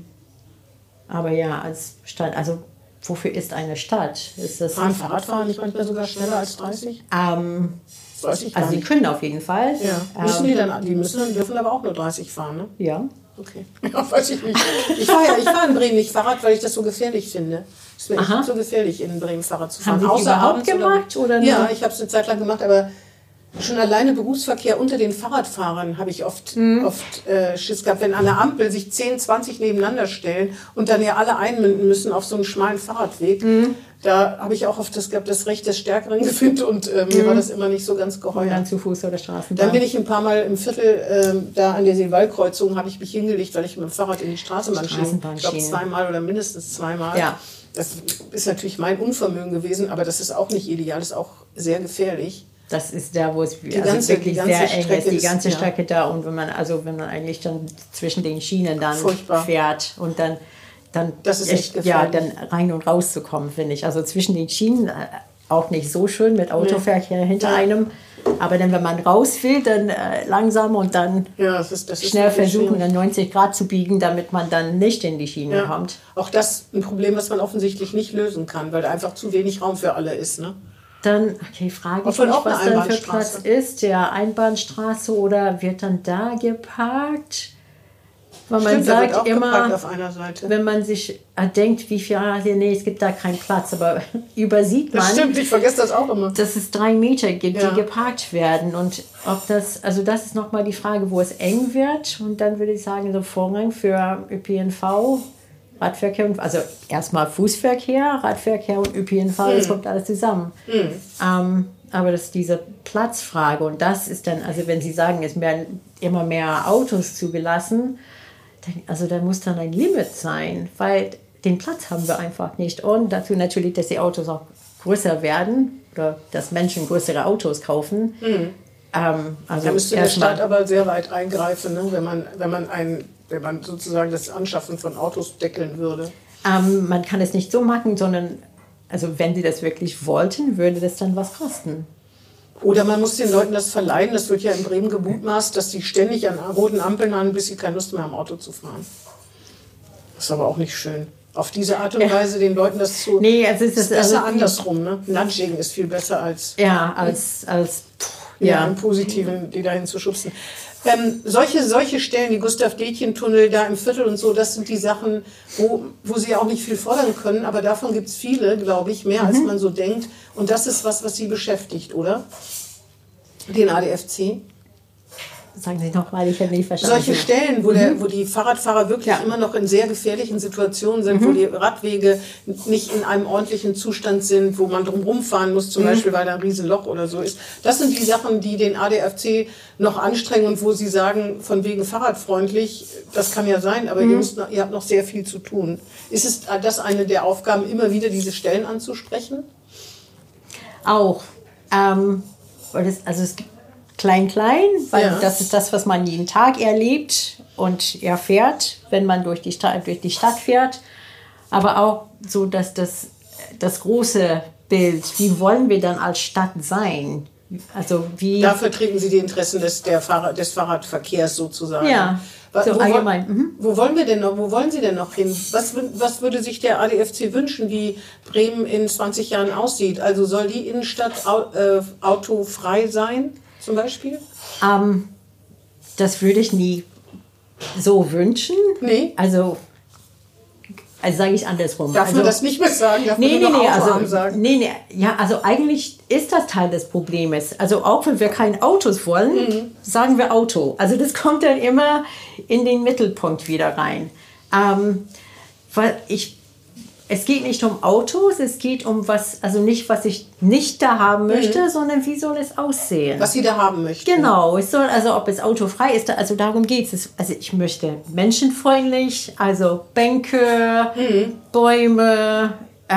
Aber ja, als Stadt, also wofür ist eine Stadt? Ist das Fahrradfahren nicht manchmal sogar schneller als 30? Das weiß ich gar also nicht. Sie können auf jeden Fall. Ja. Dürfen aber auch nur 30 fahren, ne? Ja. Okay. Ja, weiß ich nicht. Ich fahre in Bremen nicht Fahrrad, weil ich das so gefährlich finde. Es wäre nicht so gefährlich, in Bremen Fahrrad zu fahren. Haben Sie überhaupt gemacht? Oder ja, ich habe es eine Zeit lang gemacht, aber Schon alleine Berufsverkehr unter den Fahrradfahrern habe ich oft Schiss gehabt, wenn an der Ampel sich 10, 20 nebeneinander stellen und dann ja alle einmünden müssen auf so einen schmalen Fahrradweg. Da habe ich auch oft das gehabt, das Recht des Stärkeren gefunden und mir war das immer nicht so ganz geheuer. Dann zu Fuß oder Straßenbahn. Dann bin ich ein paar Mal im Viertel, da an der Seewaldkreuzung, habe ich mich hingelegt, weil ich mit dem Fahrrad in die Straßenbahn schien. Ich glaube 2-mal oder mindestens 2-mal. Ja. Das ist natürlich mein Unvermögen gewesen, aber das ist auch nicht ideal, das ist auch sehr gefährlich. Das ist da, wo es wirklich die ganze sehr eng Strecke ist, die ganze ist, Strecke da. Und wenn man eigentlich dann zwischen den Schienen dann Furchtbar. fährt und dann das ist echt gefährlich. ja, dann rein und raus zu kommen, finde ich. Also zwischen den Schienen auch nicht so schön mit Autoverkehr hinter einem. Aber dann, wenn man raus will, dann langsam und dann das ist schnell versuchen, dann 90 Grad zu biegen, damit man dann nicht in die Schiene kommt. Auch das ein Problem, was man offensichtlich nicht lösen kann, weil da einfach zu wenig Raum für alle ist, ne? Dann, frage ich mich, was dann für Platz ist. Ja, Einbahnstraße oder wird dann da geparkt? Weil man sagt immer, auf einer Seite. wenn man sich denkt, wie viel, es gibt da keinen Platz, aber übersieht man. Das stimmt, ich vergesse das auch immer. Dass es 3 Meter gibt, die geparkt werden. Und ob das ist nochmal die Frage, wo es eng wird. Und dann würde ich sagen, so Vorrang für ÖPNV, Radverkehr, also erstmal Fußverkehr, Radverkehr und ÖPNV, das kommt alles zusammen. Aber das ist diese Platzfrage und das ist dann, also wenn Sie sagen, es werden immer mehr Autos zugelassen, dann muss dann ein Limit sein, weil den Platz haben wir einfach nicht. Und dazu natürlich, dass die Autos auch größer werden oder dass Menschen größere Autos kaufen. Also da müsste der Staat aber sehr weit eingreifen, ne? wenn man sozusagen das Anschaffen von Autos deckeln würde. Man kann es nicht so machen, sondern also wenn sie das wirklich wollten, würde das dann was kosten. Oder man muss den Leuten das verleihen. Das wird ja in Bremen gemutmaßt, dass die ständig an roten Ampeln haben, bis sie keine Lust mehr haben, Auto zu fahren. Das ist aber auch nicht schön. Auf diese Art und Weise den Leuten das zu... Nee, es ist besser andersrum. Ne? Nudging ist viel besser als... im Positiven, die dahin zu schubsen. Solche Stellen, die Gustav-Detjen-Tunnel da im Viertel und so, das sind die Sachen, wo sie auch nicht viel fordern können. Aber davon gibt es viele, glaube ich, mehr als man so denkt. Und das ist was sie beschäftigt, oder? Den ADFC. Sagen Sie nochmal, ich habe nicht verstanden. Solche Stellen, wo die Fahrradfahrer wirklich immer noch in sehr gefährlichen Situationen sind, wo die Radwege nicht in einem ordentlichen Zustand sind, wo man drumherum fahren muss, zum Beispiel, weil da ein Riesenloch oder so ist. Das sind die Sachen, die den ADFC noch anstrengen und wo sie sagen, von wegen fahrradfreundlich, das kann ja sein, aber ihr habt noch sehr viel zu tun. Ist es das eine der Aufgaben, immer wieder diese Stellen anzusprechen? Auch. Es gibt klein, weil das ist das, was man jeden Tag erlebt und erfährt, wenn man durch die Stadt fährt. Aber auch so, dass das große Bild, wie wollen wir dann als Stadt sein? Also dafür vertreten Sie die Interessen des Fahrradverkehrs sozusagen. Ja, so allgemein. Wo wollen Sie denn noch hin? Was würde sich der ADFC wünschen, wie Bremen in 20 Jahren aussieht? Also soll die Innenstadt autofrei sein? Zum Beispiel? Das würde ich nie so wünschen. Nee. Also sage ich andersrum. Darf man das nicht mehr sagen? Darf man nur Autoarm sagen? Ja, also eigentlich ist das Teil des Problems. Also auch wenn wir keine Autos wollen, sagen wir Auto. Also das kommt dann immer in den Mittelpunkt wieder rein. Weil es geht nicht um Autos, es geht um nicht, was ich nicht da haben möchte, sondern wie soll es aussehen? Was Sie da haben möchten. Genau, ob es autofrei ist, also darum geht es. Also ich möchte menschenfreundlich, also Bänke, Bäume,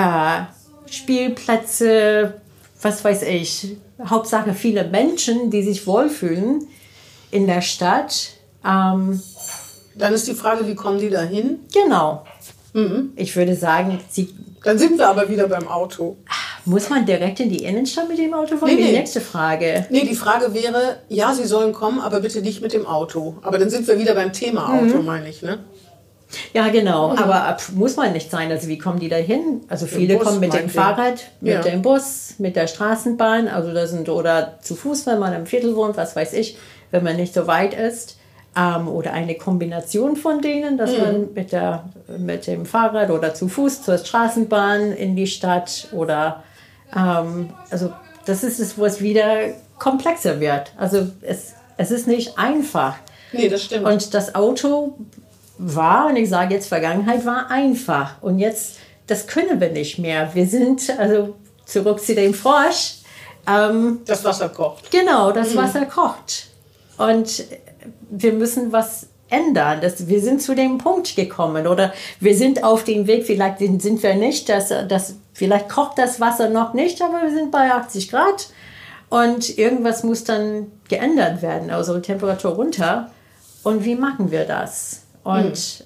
Spielplätze, was weiß ich. Hauptsache viele Menschen, die sich wohlfühlen in der Stadt. Dann ist die Frage, wie kommen die da hin? Genau. Ich würde sagen, dann sind wir aber wieder beim Auto. Muss man direkt in die Innenstadt mit dem Auto fahren? Die nächste Frage. Nee, die Frage wäre, ja, Sie sollen kommen, aber bitte nicht mit dem Auto. Aber dann sind wir wieder beim Thema Auto, meine ich, ne? Ja, genau. Aber muss man nicht sein. Also wie kommen die da hin? Also viele kommen mit dem Fahrrad, mit dem Bus, mit der Straßenbahn. Also oder zu Fuß, wenn man im Viertel wohnt, was weiß ich, wenn man nicht so weit ist. Oder eine Kombination von denen, dass man mit dem Fahrrad oder zu Fuß zur Straßenbahn in die Stadt oder also das ist es, wo es wieder komplexer wird. Also es ist nicht einfach. Nee, das stimmt. Und das Auto war, und ich sage jetzt Vergangenheit, war einfach. Und jetzt, das können wir nicht mehr. Wir sind, also zurück zu dem Frosch. Das Wasser kocht. Genau, das Wasser kocht. Und wir müssen was ändern. Wir sind zu dem Punkt gekommen oder wir sind auf dem Weg, vielleicht sind wir nicht, vielleicht kocht das Wasser noch nicht, aber wir sind bei 80 Grad und irgendwas muss dann geändert werden, also Temperatur runter. Und wie machen wir das? Und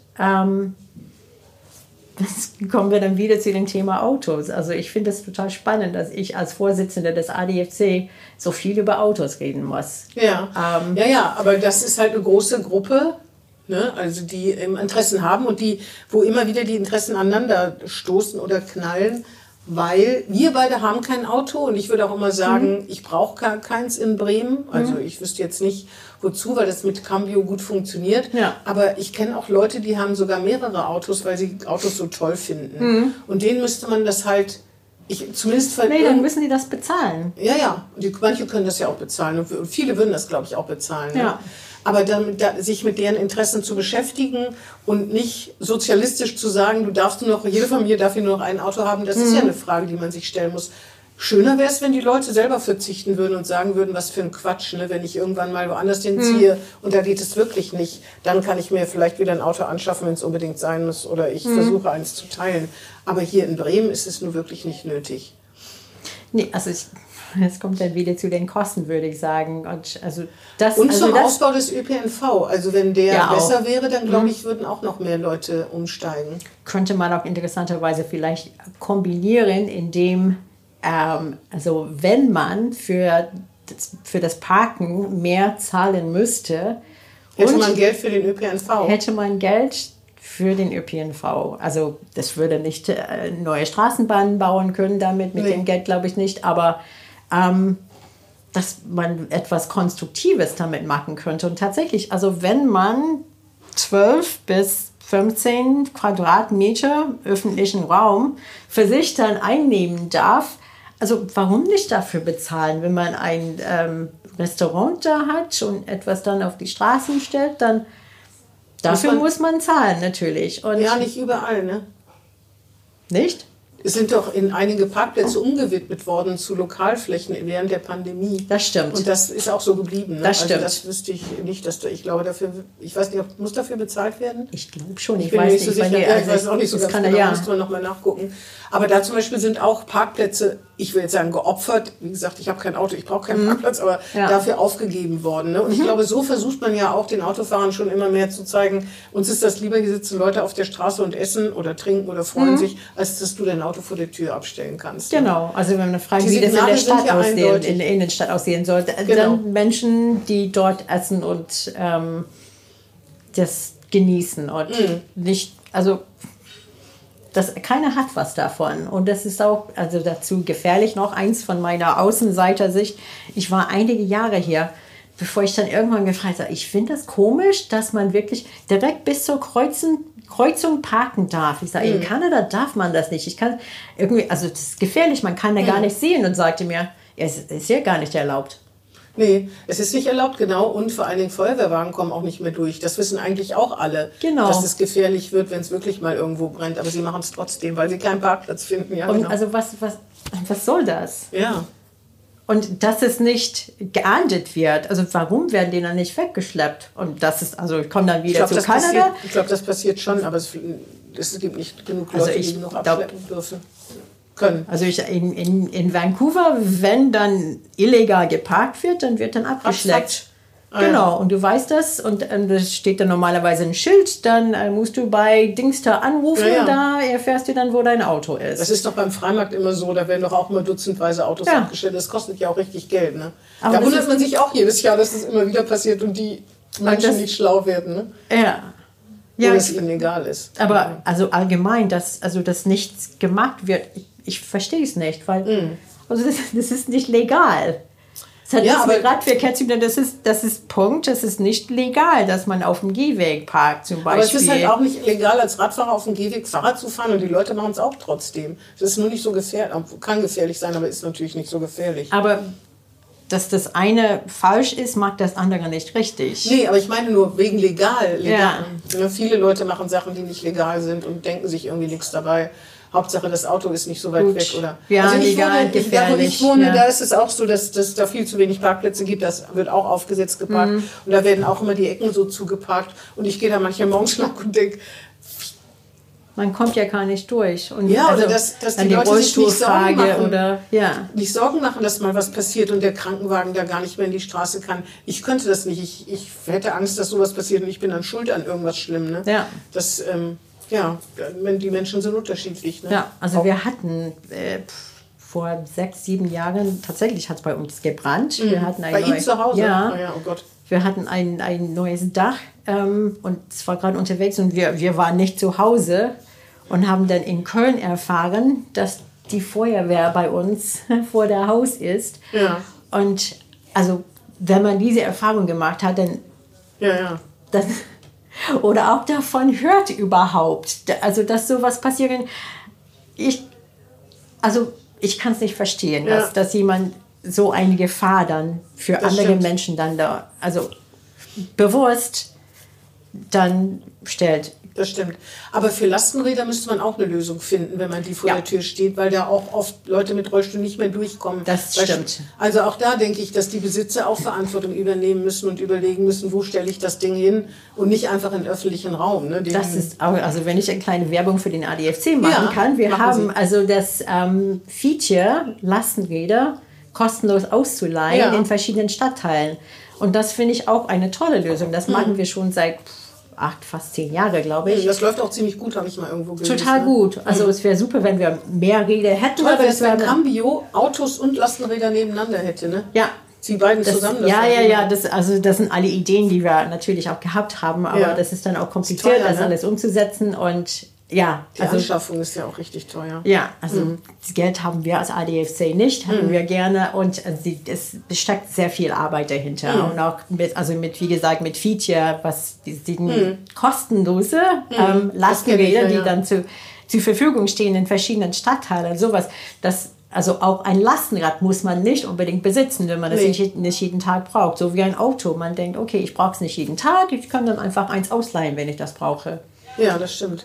das kommen wir dann wieder zu dem Thema Autos. Also ich finde es total spannend, dass ich als Vorsitzende des ADFC so viel über Autos reden muss. Ja, aber das ist halt eine große Gruppe, ne? Also die Interessen haben und wo immer wieder die Interessen aneinander stoßen oder knallen, weil wir beide haben kein Auto und ich würde auch immer sagen, ich brauche gar keins in Bremen. Also ich wüsste jetzt nicht, wozu, weil das mit Cambio gut funktioniert. Ja. Aber ich kenne auch Leute, die haben sogar mehrere Autos, weil sie Autos so toll finden. Und denen müsste man das halt, dann müssen die das bezahlen. Ja. Manche können das ja auch bezahlen. Und viele würden das, glaube ich, auch bezahlen. Ne? Ja. Aber sich mit deren Interessen zu beschäftigen und nicht sozialistisch zu sagen, jede Familie darf hier nur noch ein Auto haben, das ist ja eine Frage, die man sich stellen muss. Schöner wäre es, wenn die Leute selber verzichten würden und sagen würden, was für ein Quatsch, ne? Wenn ich irgendwann mal woanders hinziehe und da geht es wirklich nicht, dann kann ich mir vielleicht wieder ein Auto anschaffen, wenn es unbedingt sein muss oder ich versuche eins zu teilen. Aber hier in Bremen ist es nur wirklich nicht nötig. Nee, also jetzt kommt dann wieder zu den Kosten, würde ich sagen. Und zum Ausbau des ÖPNV. Also wenn der besser wäre, dann glaube ich, würden auch noch mehr Leute umsteigen. Könnte man auch interessanterweise vielleicht kombinieren, indem, also wenn man für das Parken mehr zahlen müsste. Hätte man Geld für den ÖPNV? Hätte man Geld für den ÖPNV. Also das würde nicht neue Straßenbahnen bauen können damit, mit dem Geld glaube ich nicht, aber dass man etwas Konstruktives damit machen könnte. Und tatsächlich, also wenn man 12 bis 15 Quadratmeter öffentlichen Raum für sich dann einnehmen darf, also warum nicht dafür bezahlen, wenn man ein Restaurant da hat und etwas dann auf die Straßen stellt, dann dafür muss man zahlen natürlich. Und ja, nicht überall, ne? Nicht? Es sind doch in einige Parkplätze umgewidmet worden zu Lokalflächen während der Pandemie. Das stimmt. Und das ist auch so geblieben. Ne? Das stimmt. Also das wüsste ich nicht, ich glaube ich weiß nicht, muss dafür bezahlt werden? Ich glaube schon. Ich bin mir nicht so sicher. Ich weiß auch nicht so ganz genau, müsste man nochmal nachgucken. Aber da zum Beispiel sind auch Parkplätze, ich will jetzt sagen geopfert, wie gesagt, ich habe kein Auto, ich brauche keinen Parkplatz, aber dafür aufgegeben worden. Ne? Und ich glaube, so versucht man ja auch den Autofahrern schon immer mehr zu zeigen, uns ist das lieber, hier sitzen Leute auf der Straße und essen oder trinken oder freuen sich, als dass du dein Auto vor der Tür abstellen kannst. Genau, also wenn man fragt, wie das in der Stadt aussehen, in der Innenstadt aussehen sollte, dann Menschen, die dort essen und das genießen und nicht, also keiner hat was davon. Und das ist auch, also dazu gefährlich noch eins von meiner Außenseitersicht. Ich war einige Jahre hier, bevor ich dann irgendwann gefragt habe, ich finde das komisch, dass man wirklich direkt bis zur Kreuzung parken darf. Ich sage, in Kanada darf man das nicht. Ich kann irgendwie, also das ist gefährlich, man kann da gar nicht sehen und sagte mir, es ist hier gar nicht erlaubt. Nee, es ist nicht erlaubt, genau. Und vor allen Dingen Feuerwehrwagen kommen auch nicht mehr durch. Das wissen eigentlich auch alle, dass es gefährlich wird, wenn es wirklich mal irgendwo brennt. Aber sie machen es trotzdem, weil sie keinen Parkplatz finden. Ja, und genau. also was soll das? Ja. Und dass es nicht geahndet wird. Also warum werden die dann nicht weggeschleppt? Und das ist, also ich komme dann wieder zu Kanada. Ich glaube, das passiert schon, aber es gibt nicht genug Leute, die genug abschleppen dürfen. Können. Also in Vancouver, wenn dann illegal geparkt wird, dann wird dann abgeschleppt. Genau, und du weißt das und das steht dann normalerweise ein Schild, dann musst du bei Dingster anrufen, da erfährst du dann, wo dein Auto ist. Das ist doch beim Freimarkt immer so, da werden doch auch immer dutzendweise Autos abgestellt, das kostet ja auch richtig Geld. Ne? Da wundert man sich auch jedes Jahr, dass das immer wieder passiert und die Menschen nicht schlau werden. Ne? Ja. Wo es ihnen egal ist. Aber also allgemein, dass nichts gemacht wird, ich verstehe es nicht, weil also das ist nicht legal. Das hat mit Radverkehr, das ist Punkt, das ist nicht legal, dass man auf dem Gehweg parkt zum Beispiel. Aber es ist halt auch nicht legal, als Radfahrer auf dem Gehweg Fahrrad zu fahren und die Leute machen es auch trotzdem. Das ist nur nicht so gefährlich, kann gefährlich sein, aber ist natürlich nicht so gefährlich. Aber dass das eine falsch ist, macht das andere nicht richtig. Nee, aber ich meine nur wegen legal. Ja. Viele Leute machen Sachen, die nicht legal sind und denken sich irgendwie nichts dabei. Hauptsache, das Auto ist nicht so weit weg. Oder? Ja, also legal, ich wohne, da ist es auch so, dass da viel zu wenig Parkplätze gibt. Das wird auch aufgesetzt geparkt. Und da werden auch immer die Ecken so zugeparkt. Und ich gehe da manchmal morgens lang und denke, man kommt ja gar nicht durch. Und ja, oder dass die Leute sich nicht Sorgen machen, oder, ja. nicht Sorgen machen, dass mal was passiert und der Krankenwagen da gar nicht mehr in die Straße kann. Ich könnte das nicht. Ich hätte Angst, dass sowas passiert und ich bin dann schuld an irgendwas Schlimm. Ne? Ja. Das, die Menschen sind unterschiedlich. Ne? Ja, also wir hatten vor 6, 7 Jahren, tatsächlich hat es bei uns gebrannt. Wir hatten bei Ihnen zu Hause? Ja, oh Gott. Wir hatten ein neues Dach und es war gerade unterwegs und wir waren nicht zu Hause und haben dann in Köln erfahren, dass die Feuerwehr bei uns vor der Haus ist. Ja. Und also wenn man diese Erfahrung gemacht hat, dann, dann oder auch davon hört überhaupt, also dass sowas passieren, ich kann es nicht verstehen, dass jemand so eine Gefahr dann für andere Menschen dann da, also bewusst dann stellt. Das stimmt. Aber für Lastenräder müsste man auch eine Lösung finden, wenn man die vor der Tür steht, weil da auch oft Leute mit Rollstuhl nicht mehr durchkommen. Das stimmt. Also auch da denke ich, dass die Besitzer auch Verantwortung übernehmen müssen und überlegen müssen, wo stelle ich das Ding hin und nicht einfach in den öffentlichen Raum. Ne? Das ist auch, also wenn ich eine kleine Werbung für den ADFC machen kann, wir haben also das Feature Lastenräder kostenlos auszuleihen in verschiedenen Stadtteilen. Und das finde ich auch eine tolle Lösung. Das machen wir schon seit 8, fast 10 Jahre, glaube ich. Das läuft auch ziemlich gut, habe ich mal irgendwo gelesen. Total gut. Also es wäre super, wenn wir mehr Räder hätten. Toll, wenn Cambio Autos und Lastenräder nebeneinander hätte, ne? Ja. Die beiden zusammen. Das sind alle Ideen, die wir natürlich auch gehabt haben, aber das ist dann auch kompliziert, das alles umzusetzen und die Anschaffung ist ja auch richtig teuer. Ja, also das Geld haben wir als ADFC nicht, hätten wir gerne und es steckt sehr viel Arbeit dahinter und auch mit wie gesagt, mit Feature, was diesen kostenlose Lastenräder, die dann zur Verfügung stehen in verschiedenen Stadtteilen, sowas, also auch ein Lastenrad muss man nicht unbedingt besitzen, wenn man das nicht jeden Tag braucht. So wie ein Auto. Man denkt, okay, ich brauche es nicht jeden Tag, ich kann dann einfach eins ausleihen, wenn ich das brauche. Ja, das stimmt.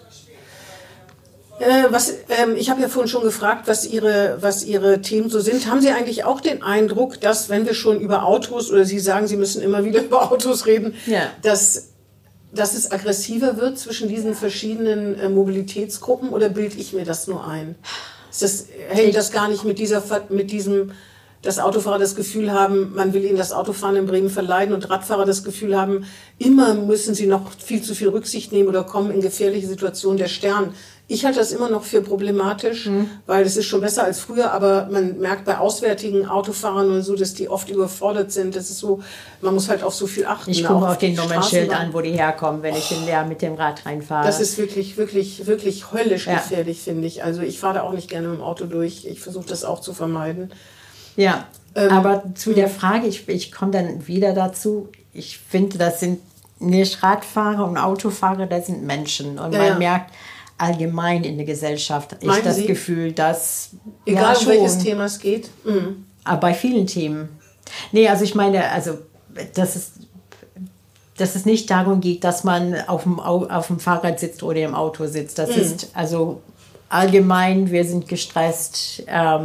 Ich habe ja vorhin schon gefragt, was Ihre Themen so sind. Haben Sie eigentlich auch den Eindruck, dass, wenn wir schon über Autos, oder Sie sagen, Sie müssen immer wieder über Autos reden, dass es aggressiver wird zwischen diesen verschiedenen Mobilitätsgruppen, oder bilde ich mir das nur ein? Hängt das gar nicht mit diesem, dass Autofahrer das Gefühl haben, man will ihnen das Autofahren in Bremen verleiden und Radfahrer das Gefühl haben, immer müssen sie noch viel zu viel Rücksicht nehmen oder kommen in gefährliche Situationen. Der Stern. Ich halte das immer noch für problematisch, weil es ist schon besser als früher, aber man merkt bei auswärtigen Autofahrern und so, dass die oft überfordert sind. Das ist so, man muss halt auf so viel achten. Ich gucke auf den Nummernschild an, wo die herkommen, wenn ich mit dem Rad reinfahre. Das ist wirklich, wirklich, wirklich höllisch gefährlich, finde ich. Also ich fahre da auch nicht gerne mit dem Auto durch. Ich versuche das auch zu vermeiden. Ja, aber zu der Frage, ich komme dann wieder dazu, ich finde, das sind nicht Radfahrer und Autofahrer, das sind Menschen. Und man merkt allgemein in der Gesellschaft das Gefühl, dass... Egal um welches Thema es geht. Aber bei vielen Themen. Nee, also ich meine, dass es nicht darum geht, dass man auf dem Fahrrad sitzt oder im Auto sitzt. Das ist also allgemein, wir sind gestresst.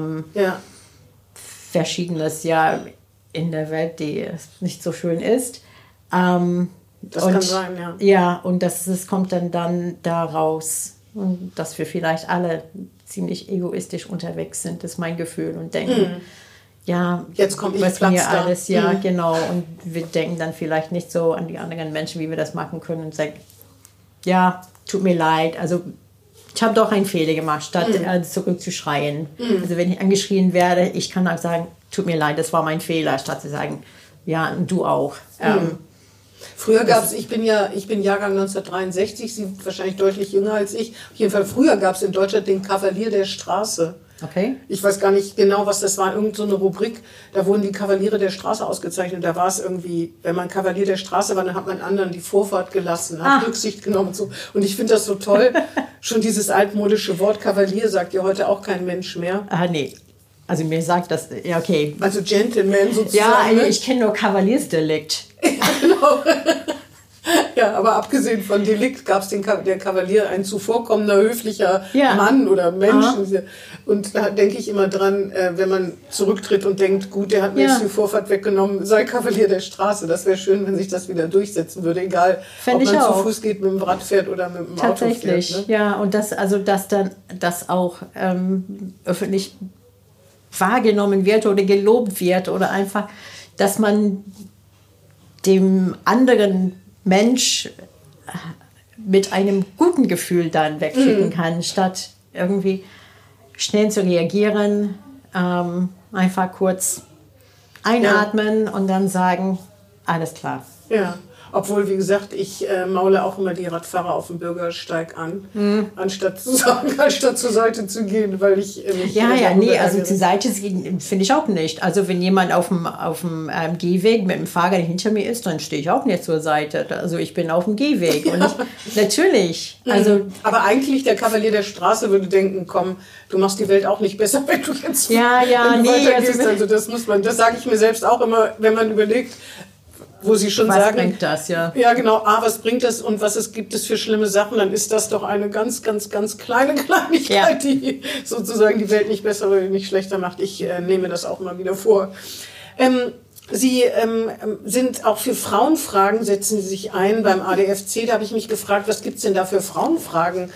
Verschiedenes in der Welt, die nicht so schön ist. Das kann sein, ja. Ja, und es kommt dann daraus, dass wir vielleicht alle ziemlich egoistisch unterwegs sind, ist mein Gefühl, und denken, jetzt kommt was mir alles, genau, und wir denken dann vielleicht nicht so an die anderen Menschen, wie wir das machen können, und sagen, tut mir leid, also ich habe doch einen Fehler gemacht, statt zurückzuschreien. Also wenn ich angeschrien werde, ich kann auch sagen, tut mir leid, das war mein Fehler, statt zu sagen, ja, und du auch. Früher gab es, ich bin Jahrgang 1963, Sie sind wahrscheinlich deutlich jünger als ich. Auf jeden Fall, früher gab es in Deutschland den Kavalier der Straße. Okay. Ich weiß gar nicht genau, was das war. Irgend so eine Rubrik, da wurden die Kavaliere der Straße ausgezeichnet. Da war es irgendwie, wenn man Kavalier der Straße war, dann hat man anderen die Vorfahrt gelassen, hat Rücksicht genommen und so. Und ich finde das so toll. Schon dieses altmodische Wort Kavalier sagt ja heute auch kein Mensch mehr. Nee. Also mir sagt das, ja okay. Also Gentleman sozusagen. Ja, also ich kenne nur Kavaliersdelikt. Ja, genau. Ja, aber abgesehen von Delikt gab es der Kavalier, ein zuvorkommender, höflicher Mann oder Mensch. Aha. Und da denke ich immer dran, wenn man zurücktritt und denkt, gut, der hat mir jetzt die Vorfahrt weggenommen, sei Kavalier der Straße. Das wäre schön, wenn sich das wieder durchsetzen würde, egal ob man zu Fuß geht, mit dem Rad fährt oder mit dem Auto fährt. Tatsächlich, ne? Ja, und dass dann das auch öffentlich wahrgenommen wird oder gelobt wird oder einfach, dass man dem anderen Mensch mit einem guten Gefühl dann wegschicken kann, statt irgendwie schnell zu reagieren, einfach kurz einatmen und dann sagen, alles klar. Ja, obwohl, wie gesagt, ich maule auch immer die Radfahrer auf dem Bürgersteig an, anstatt zur Seite zu gehen, weil ich mich... Also zur Seite gehen finde ich auch nicht. Also wenn jemand auf dem Gehweg mit dem Fahrrad hinter mir ist, dann stehe ich auch nicht zur Seite. Also ich bin auf dem Gehweg und natürlich. Also, aber eigentlich der Kavalier der Straße würde denken, komm, du machst die Welt auch nicht besser, wenn du jetzt weitergehst. Also das sage ich mir selbst auch immer, wenn man überlegt, wo sie schon sagen, was bringt das, ja? Ja, genau, was bringt das und gibt es für schlimme Sachen, dann ist das doch eine ganz, ganz, ganz kleine Kleinigkeit, die sozusagen die Welt nicht besser oder nicht schlechter macht. Ich nehme das auch mal wieder vor. Sie sind auch für Frauenfragen, setzen Sie sich ein beim ADFC. Da habe ich mich gefragt, was gibt es denn da für Frauenfragen?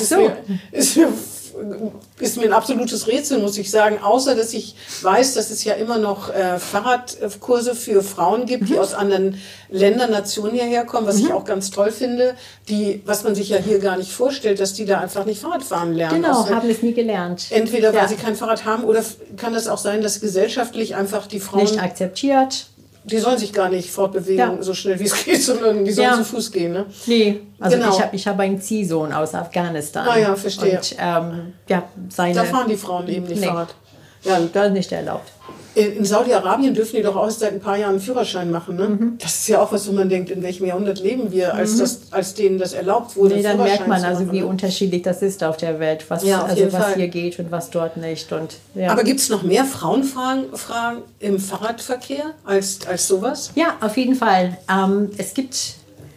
Ist mir ein absolutes Rätsel, muss ich sagen. Außer, dass ich weiß, dass es ja immer noch Fahrradkurse für Frauen gibt, die aus anderen Ländern, Nationen hierher kommen, was ich auch ganz toll finde, was man sich ja hier gar nicht vorstellt, dass die da einfach nicht Fahrrad fahren lernen. Genau, haben es nie gelernt. Entweder weil sie kein Fahrrad haben oder kann es auch sein, dass gesellschaftlich einfach die Frauen... Nicht akzeptiert. Die sollen sich gar nicht fortbewegen, so schnell wie es geht, sondern die sollen zu Fuß gehen. Ne? Nee, also ich hab einen Ziehsohn aus Afghanistan. Ah ja, verstehe. Und, da fahren die Frauen eben nicht Fahrrad. Ja, das ist nicht erlaubt. In Saudi-Arabien dürfen die doch auch seit ein paar Jahren einen Führerschein machen. Ne? Das ist ja auch was, wo man denkt, in welchem Jahrhundert leben wir, als denen das erlaubt wurde. Nee, dann merkt man also, wie unterschiedlich das ist auf der Welt, was hier geht und was dort nicht. Und, Aber gibt es noch mehr Frauenfragen im Fahrradverkehr als sowas? Ja, auf jeden Fall. Es gibt...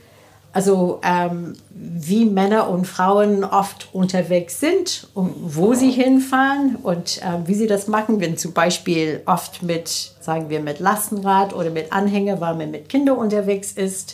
wie Männer und Frauen oft unterwegs sind und wo sie hinfahren und wie sie das machen, wenn zum Beispiel oft mit Lastenrad oder mit Anhänger, weil man mit Kindern unterwegs ist.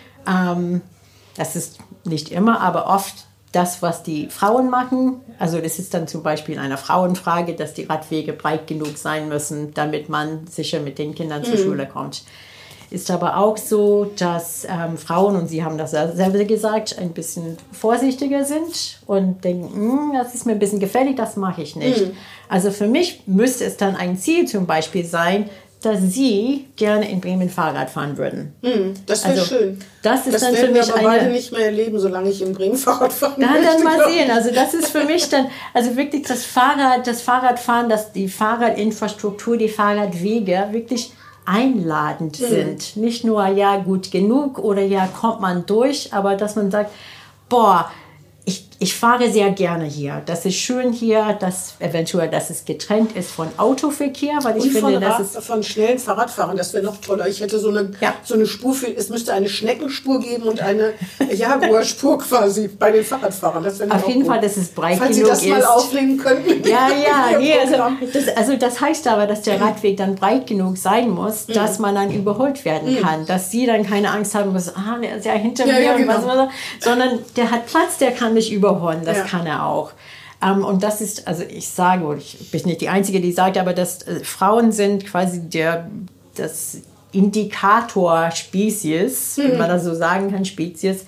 Das ist nicht immer, aber oft das, was die Frauen machen. Also das ist dann zum Beispiel eine Frauenfrage, dass die Radwege breit genug sein müssen, damit man sicher mit den Kindern zur Schule kommt. Ist aber auch so, dass Frauen, und Sie haben das selber gesagt, ein bisschen vorsichtiger sind und denken, das ist mir ein bisschen gefährlich, das mache ich nicht. Also für mich müsste es dann ein Ziel zum Beispiel sein, dass Sie gerne in Bremen Fahrrad fahren würden. Das wäre schön. Das ist dann werden für mich wir aber beide nicht mehr erleben, solange ich in Bremen Fahrrad fahren möchte. Dann mal sehen. Also das ist für mich dann, also wirklich das Fahrradfahren, dass die Fahrradinfrastruktur, die Fahrradwege wirklich einladend sind. Nicht nur, ja, gut genug oder ja, kommt man durch, aber dass man sagt, boah, ich fahre sehr gerne hier. Das ist schön hier, dass es getrennt ist von Autoverkehr, weil ich finde, von schnellen Fahrradfahrern, das wäre noch toller. Ich hätte so eine Spur es müsste eine Schneckenspur geben und eine Jaguar-Spur quasi bei den Fahrradfahrern. Das wäre auf jeden Fall, dass es breit genug ist. Falls Sie das mal auflegen könnten. Also das heißt aber, dass der Radweg dann breit genug sein muss, dass man dann überholt werden kann. Dass sie dann keine Angst haben müssen, der ist ja hinter mir und was, sondern der hat Platz, der kann mich überholen. Das kann er auch. Und das ist, also ich bin nicht die Einzige, die sagt, aber dass Frauen sind quasi das Indikator-Spezies, wenn man das so sagen kann, Spezies,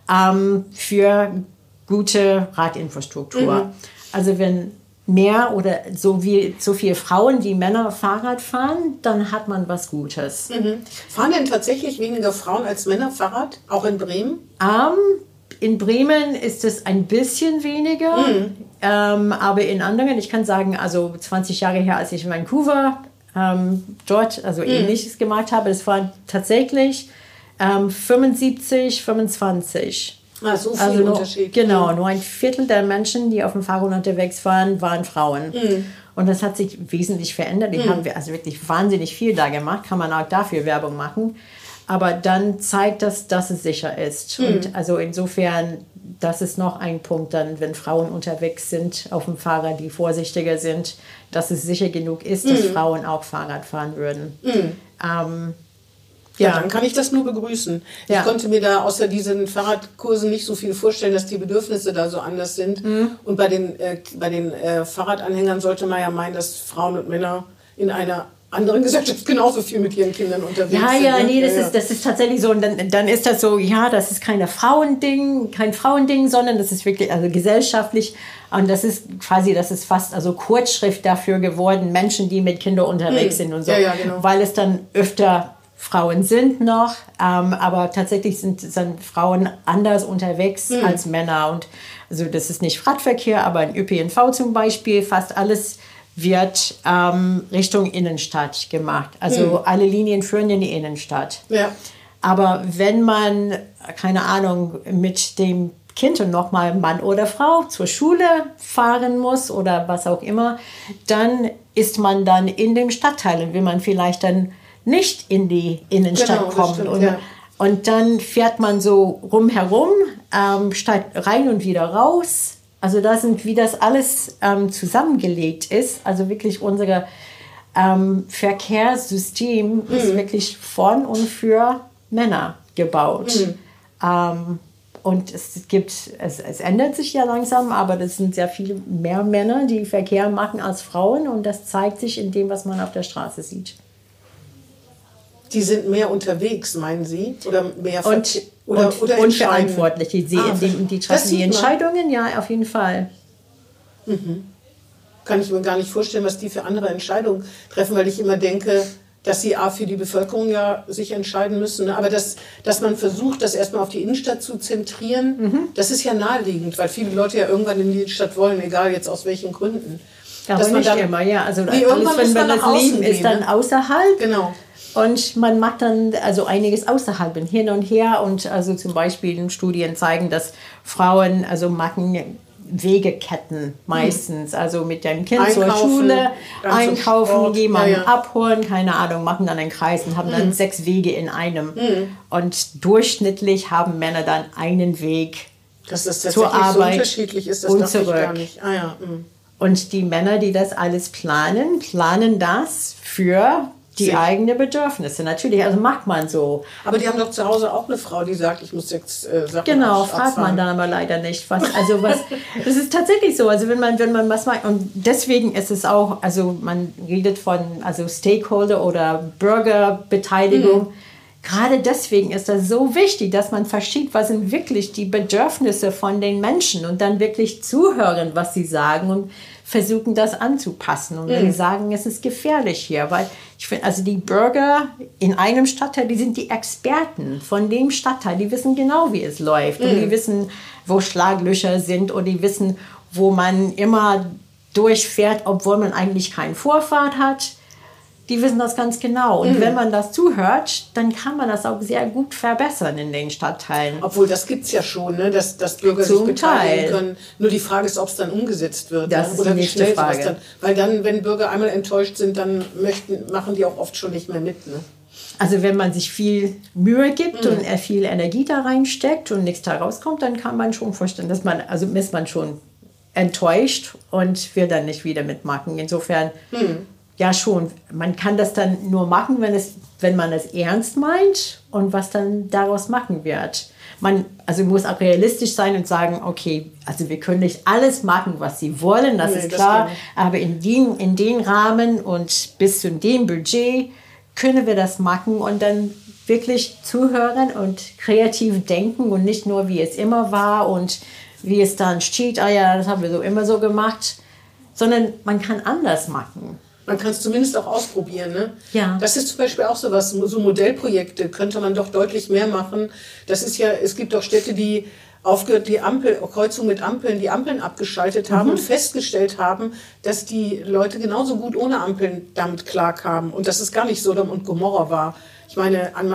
für gute Radinfrastruktur. Also wenn mehr oder so viele Frauen wie Männer Fahrrad fahren, dann hat man was Gutes. Fahren denn tatsächlich weniger Frauen als Männer Fahrrad, auch in Bremen? In Bremen ist es ein bisschen weniger, aber in anderen, ich kann sagen, also 20 Jahre her, als ich in Vancouver dort Ähnliches gemacht habe, es waren tatsächlich 75, 25. So viel Unterschied. Genau, nur ein Viertel der Menschen, die auf dem Fahrrad unterwegs waren Frauen. Und das hat sich wesentlich verändert. Die haben wir also wirklich wahnsinnig viel da gemacht. Kann man auch dafür Werbung machen. Aber dann zeigt das, dass es sicher ist. Und also insofern, das ist noch ein Punkt dann, wenn Frauen unterwegs sind auf dem Fahrrad, die vorsichtiger sind, dass es sicher genug ist, dass Frauen auch Fahrrad fahren würden. Ja, dann kann ich das nur begrüßen. Ja. Ich konnte mir da außer diesen Fahrradkursen nicht so viel vorstellen, dass die Bedürfnisse da so anders sind. Und bei den Fahrradanhängern sollte man ja meinen, dass Frauen und Männer in einer anderen Gesellschaft genauso viel mit ihren Kindern unterwegs sind. Das ist tatsächlich so. Und dann ist das so, das ist kein Frauending, sondern das ist wirklich also gesellschaftlich. Und das ist fast also Kurzschrift dafür geworden, Menschen, die mit Kindern unterwegs sind und so. Ja, genau. Weil es dann öfter Frauen sind noch, aber tatsächlich sind Frauen anders unterwegs als Männer. Und also das ist nicht Radverkehr, aber in ÖPNV zum Beispiel, fast alles wird Richtung Innenstadt gemacht. Also alle Linien führen in die Innenstadt. Ja. Aber wenn man, keine Ahnung, mit dem Kind und nochmal Mann oder Frau zur Schule fahren muss oder was auch immer, dann ist man dann in dem Stadtteil und will man vielleicht dann nicht in die Innenstadt kommen. Stimmt, und dann fährt man so rumherum, statt rein und wieder raus. Also das sind, wie das alles zusammengelegt ist. Also wirklich unser Verkehrssystem ist wirklich von und für Männer gebaut. Und es ändert sich ja langsam, aber das sind sehr viele mehr Männer, die Verkehr machen als Frauen. Und das zeigt sich in dem, was man auf der Straße sieht. Die sind mehr unterwegs, meinen Sie? Oder mehr unverantwortlich. Die treffen die Entscheidungen, ja, auf jeden Fall. Kann ich mir gar nicht vorstellen, was die für andere Entscheidungen treffen, weil ich immer denke, dass sie für die Bevölkerung ja sich entscheiden müssen. Aber dass man versucht, das erstmal auf die Innenstadt zu zentrieren, das ist ja naheliegend, weil viele Leute ja irgendwann in die Innenstadt wollen, egal jetzt aus welchen Gründen. Aber nicht immer, ja. Also alles, wenn das Leben ist dann außerhalb. Genau. Und man macht dann also einiges außerhalb hin und her. Und also zum Beispiel Studien zeigen, dass Frauen also machen Wegeketten meistens. Also mit dem Kind zur Schule einkaufen, jemanden abholen, keine Ahnung, machen dann einen Kreis und haben dann 6 Wege in einem. Und durchschnittlich haben Männer dann einen Weg dass das zur Arbeit so unterschiedlich ist, das und dachte zurück. Ich gar nicht. Und die Männer, die das alles planen das für die eigenen Bedürfnisse. Natürlich, also macht man so. Aber die haben doch zu Hause auch eine Frau, die sagt, ich muss jetzt Sachen Genau, fragt man dann aber leider nicht. Das ist tatsächlich so. Also wenn man was macht. Und deswegen ist es auch, also man redet von Stakeholder oder Bürgerbeteiligung. Gerade deswegen ist das so wichtig, dass man versteht, was sind wirklich die Bedürfnisse von den Menschen und dann wirklich zuhören, was sie sagen und versuchen, das anzupassen. Und wenn sie sagen, es ist gefährlich hier, weil ich finde, also die Bürger in einem Stadtteil, die sind die Experten von dem Stadtteil, die wissen genau, wie es läuft und die wissen, wo Schlaglöcher sind und die wissen, wo man immer durchfährt, obwohl man eigentlich keine Vorfahrt hat. Die wissen das ganz genau. Und wenn man das zuhört, dann kann man das auch sehr gut verbessern in den Stadtteilen. Obwohl, das gibt es ja schon, ne? dass Bürger sich beteiligen können. Nur die Frage ist, ob es dann umgesetzt wird. Das ist die nächste Frage. Dann, weil dann, wenn Bürger einmal enttäuscht sind, dann machen die auch oft schon nicht mehr mit. Ne? Also wenn man sich viel Mühe gibt und viel Energie da reinsteckt und nichts da rauskommt, dann kann man schon vorstellen, dass ist man schon enttäuscht und will dann nicht wieder mitmachen. Insofern... Ja, schon. Man kann das dann nur machen, wenn man es ernst meint und was dann daraus machen wird. Man muss auch realistisch sein und sagen, okay, also wir können nicht alles machen, was sie wollen, das ist klar, aber in den Rahmen und bis zu dem Budget können wir das machen und dann wirklich zuhören und kreativ denken und nicht nur, wie es immer war und wie es dann steht, das haben wir so immer so gemacht, sondern man kann anders machen. Man kann es zumindest auch ausprobieren. Ne? Ja. Das ist zum Beispiel auch sowas, so Modellprojekte könnte man doch deutlich mehr machen. Das ist ja, es gibt auch Städte, die aufgehört, die Kreuzung mit Ampeln, die Ampeln abgeschaltet haben und festgestellt haben, dass die Leute genauso gut ohne Ampeln damit klarkamen und dass es gar nicht Sodom und Gomorra war. Ich meine,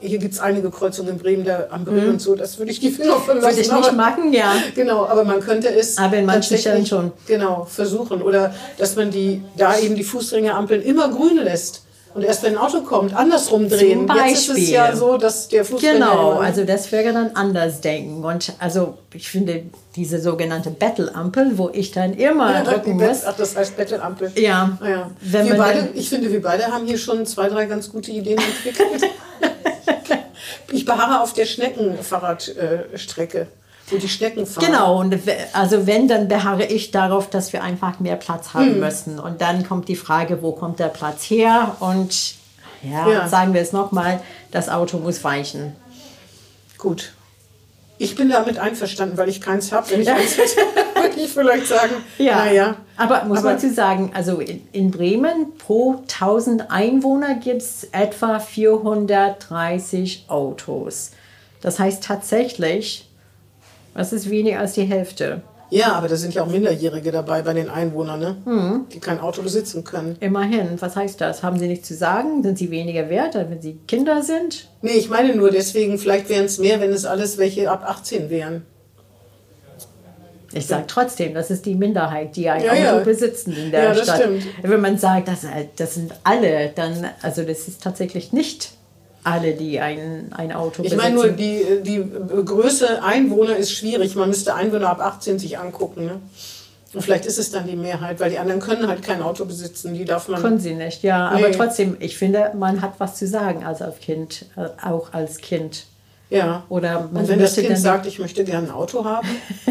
hier gibt es einige Kreuzungen in Bremen, der Ampel und so, das würde ich die Finger von lassen. Würde ich nicht machen, ja. Genau, aber man könnte es aber in manchen Stellen schon. Genau, versuchen. Oder dass man da eben die Fußgängerampeln immer grün lässt. Und erst wenn ein Auto kommt, andersrum drehen. Jetzt ist es ja so, dass der Fußgänger... Genau, also das wäre dann anders denken. Und also ich finde diese sogenannte Bettelampel, wo ich dann immer drücken muss. Ach, das heißt Bettelampel. Ja. Ja. Ich finde, wir beide haben hier schon 2, 3 ganz gute Ideen entwickelt. Ich beharre auf der Schneckenfahrradstrecke. Wo die Schnecken fahren. Genau, und also wenn, dann beharre ich darauf, dass wir einfach mehr Platz haben müssen. Und dann kommt die Frage, wo kommt der Platz her? Und sagen wir es nochmal, das Auto muss weichen. Gut. Ich bin damit einverstanden, weil ich keins habe. Wenn ich eins hätte, würde ich vielleicht sagen, naja. Aber muss man zu sagen, also in Bremen pro 1000 Einwohner gibt es etwa 430 Autos. Das heißt tatsächlich... Das ist weniger als die Hälfte. Ja, aber da sind ja auch Minderjährige dabei bei den Einwohnern, ne? Die kein Auto besitzen können. Immerhin. Was heißt das? Haben sie nichts zu sagen? Sind sie weniger wert, wenn sie Kinder sind? Nee, ich meine nur deswegen, vielleicht wären es mehr, wenn es alles welche ab 18 wären. Ich sage trotzdem, das ist die Minderheit, die ein Auto besitzen in der Stadt. Stimmt. Wenn man sagt, das sind alle, dann, also das ist tatsächlich nicht alle, die ein Auto besitzen. Ich meine nur, die Größe Einwohner ist schwierig. Man müsste Einwohner ab 18 sich angucken. Ne? Und vielleicht ist es dann die Mehrheit, weil die anderen können halt kein Auto besitzen. Die darf man... Können sie nicht, ja. Nee. Aber trotzdem, ich finde, man hat was zu sagen als Kind, auch als Kind. Ja. Oder man und wenn das Kind sagt, ich möchte gerne ein Auto haben...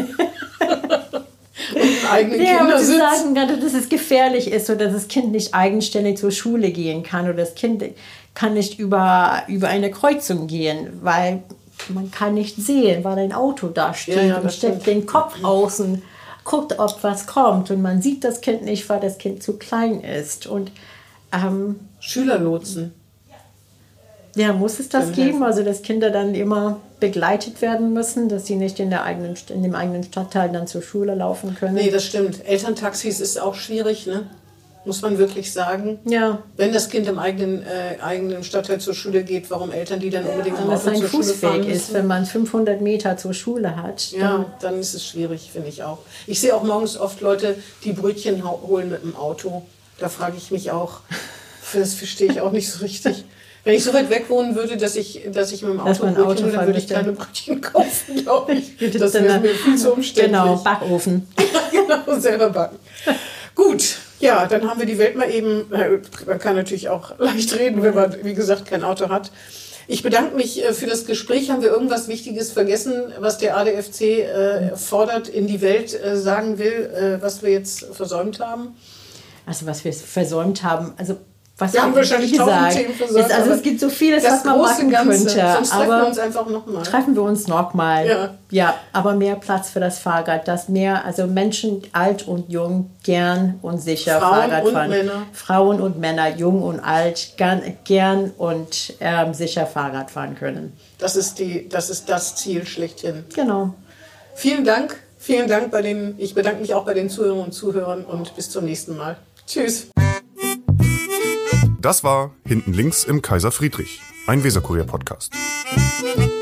und einen eigenen Kindersitz. Sie sagen gerade, dass es gefährlich ist oder dass das Kind nicht eigenständig zur Schule gehen kann oder das Kind kann nicht über eine Kreuzung gehen, weil man kann nicht sehen, weil ein Auto da steht und steckt den Kopf außen, guckt, ob was kommt und man sieht das Kind nicht, weil das Kind zu klein ist. Und Schülerlotsen. Ja, muss es das geben, also dass Kinder dann immer begleitet werden müssen, dass sie nicht in dem eigenen Stadtteil dann zur Schule laufen können? Nee, das stimmt. Elterntaxis ist auch schwierig, ne? Muss man wirklich sagen. Ja. Wenn das Kind im eigenen Stadtteil zur Schule geht, warum Eltern die dann unbedingt im Auto zur Schule fahren müssen? Ist, wenn man 500 Meter zur Schule hat. Dann ist es schwierig, finde ich auch. Ich sehe auch morgens oft Leute, die Brötchen holen mit dem Auto. Da frage ich mich auch, das verstehe ich auch nicht so richtig. Wenn ich so weit weg wohnen würde, dass ich mit dem Auto Brötchen hole, dann würde ich keine Brötchen kaufen, glaube ich. Das wäre mir viel zu umständlich. Genau, Backofen. Genau, selber backen. Gut, ja, dann haben wir die Welt mal eben, man kann natürlich auch leicht reden, wenn man, wie gesagt, kein Auto hat. Ich bedanke mich für das Gespräch. Haben wir irgendwas Wichtiges vergessen, was der ADFC fordert, in die Welt sagen will, was wir jetzt versäumt haben? Also was wir versäumt haben, also was wir haben wahrscheinlich 1000 Themen versäumt. Also es gibt so vieles, was man machen könnte. Sonst treffen wir uns einfach nochmal. Treffen wir uns nochmal. Ja, aber mehr Platz für das Fahrrad. Dass mehr, also Menschen, alt und jung, gern und sicher Fahrrad fahren. Männer. Frauen und Männer, jung und alt, gern und sicher Fahrrad fahren können. Das ist das Ziel schlechthin. Genau. Vielen Dank. Vielen Dank ich bedanke mich auch bei den Zuhörerinnen und Zuhörern und bis zum nächsten Mal. Tschüss. Das war Hinten links im Kaiser Friedrich, ein Weserkurier-Podcast.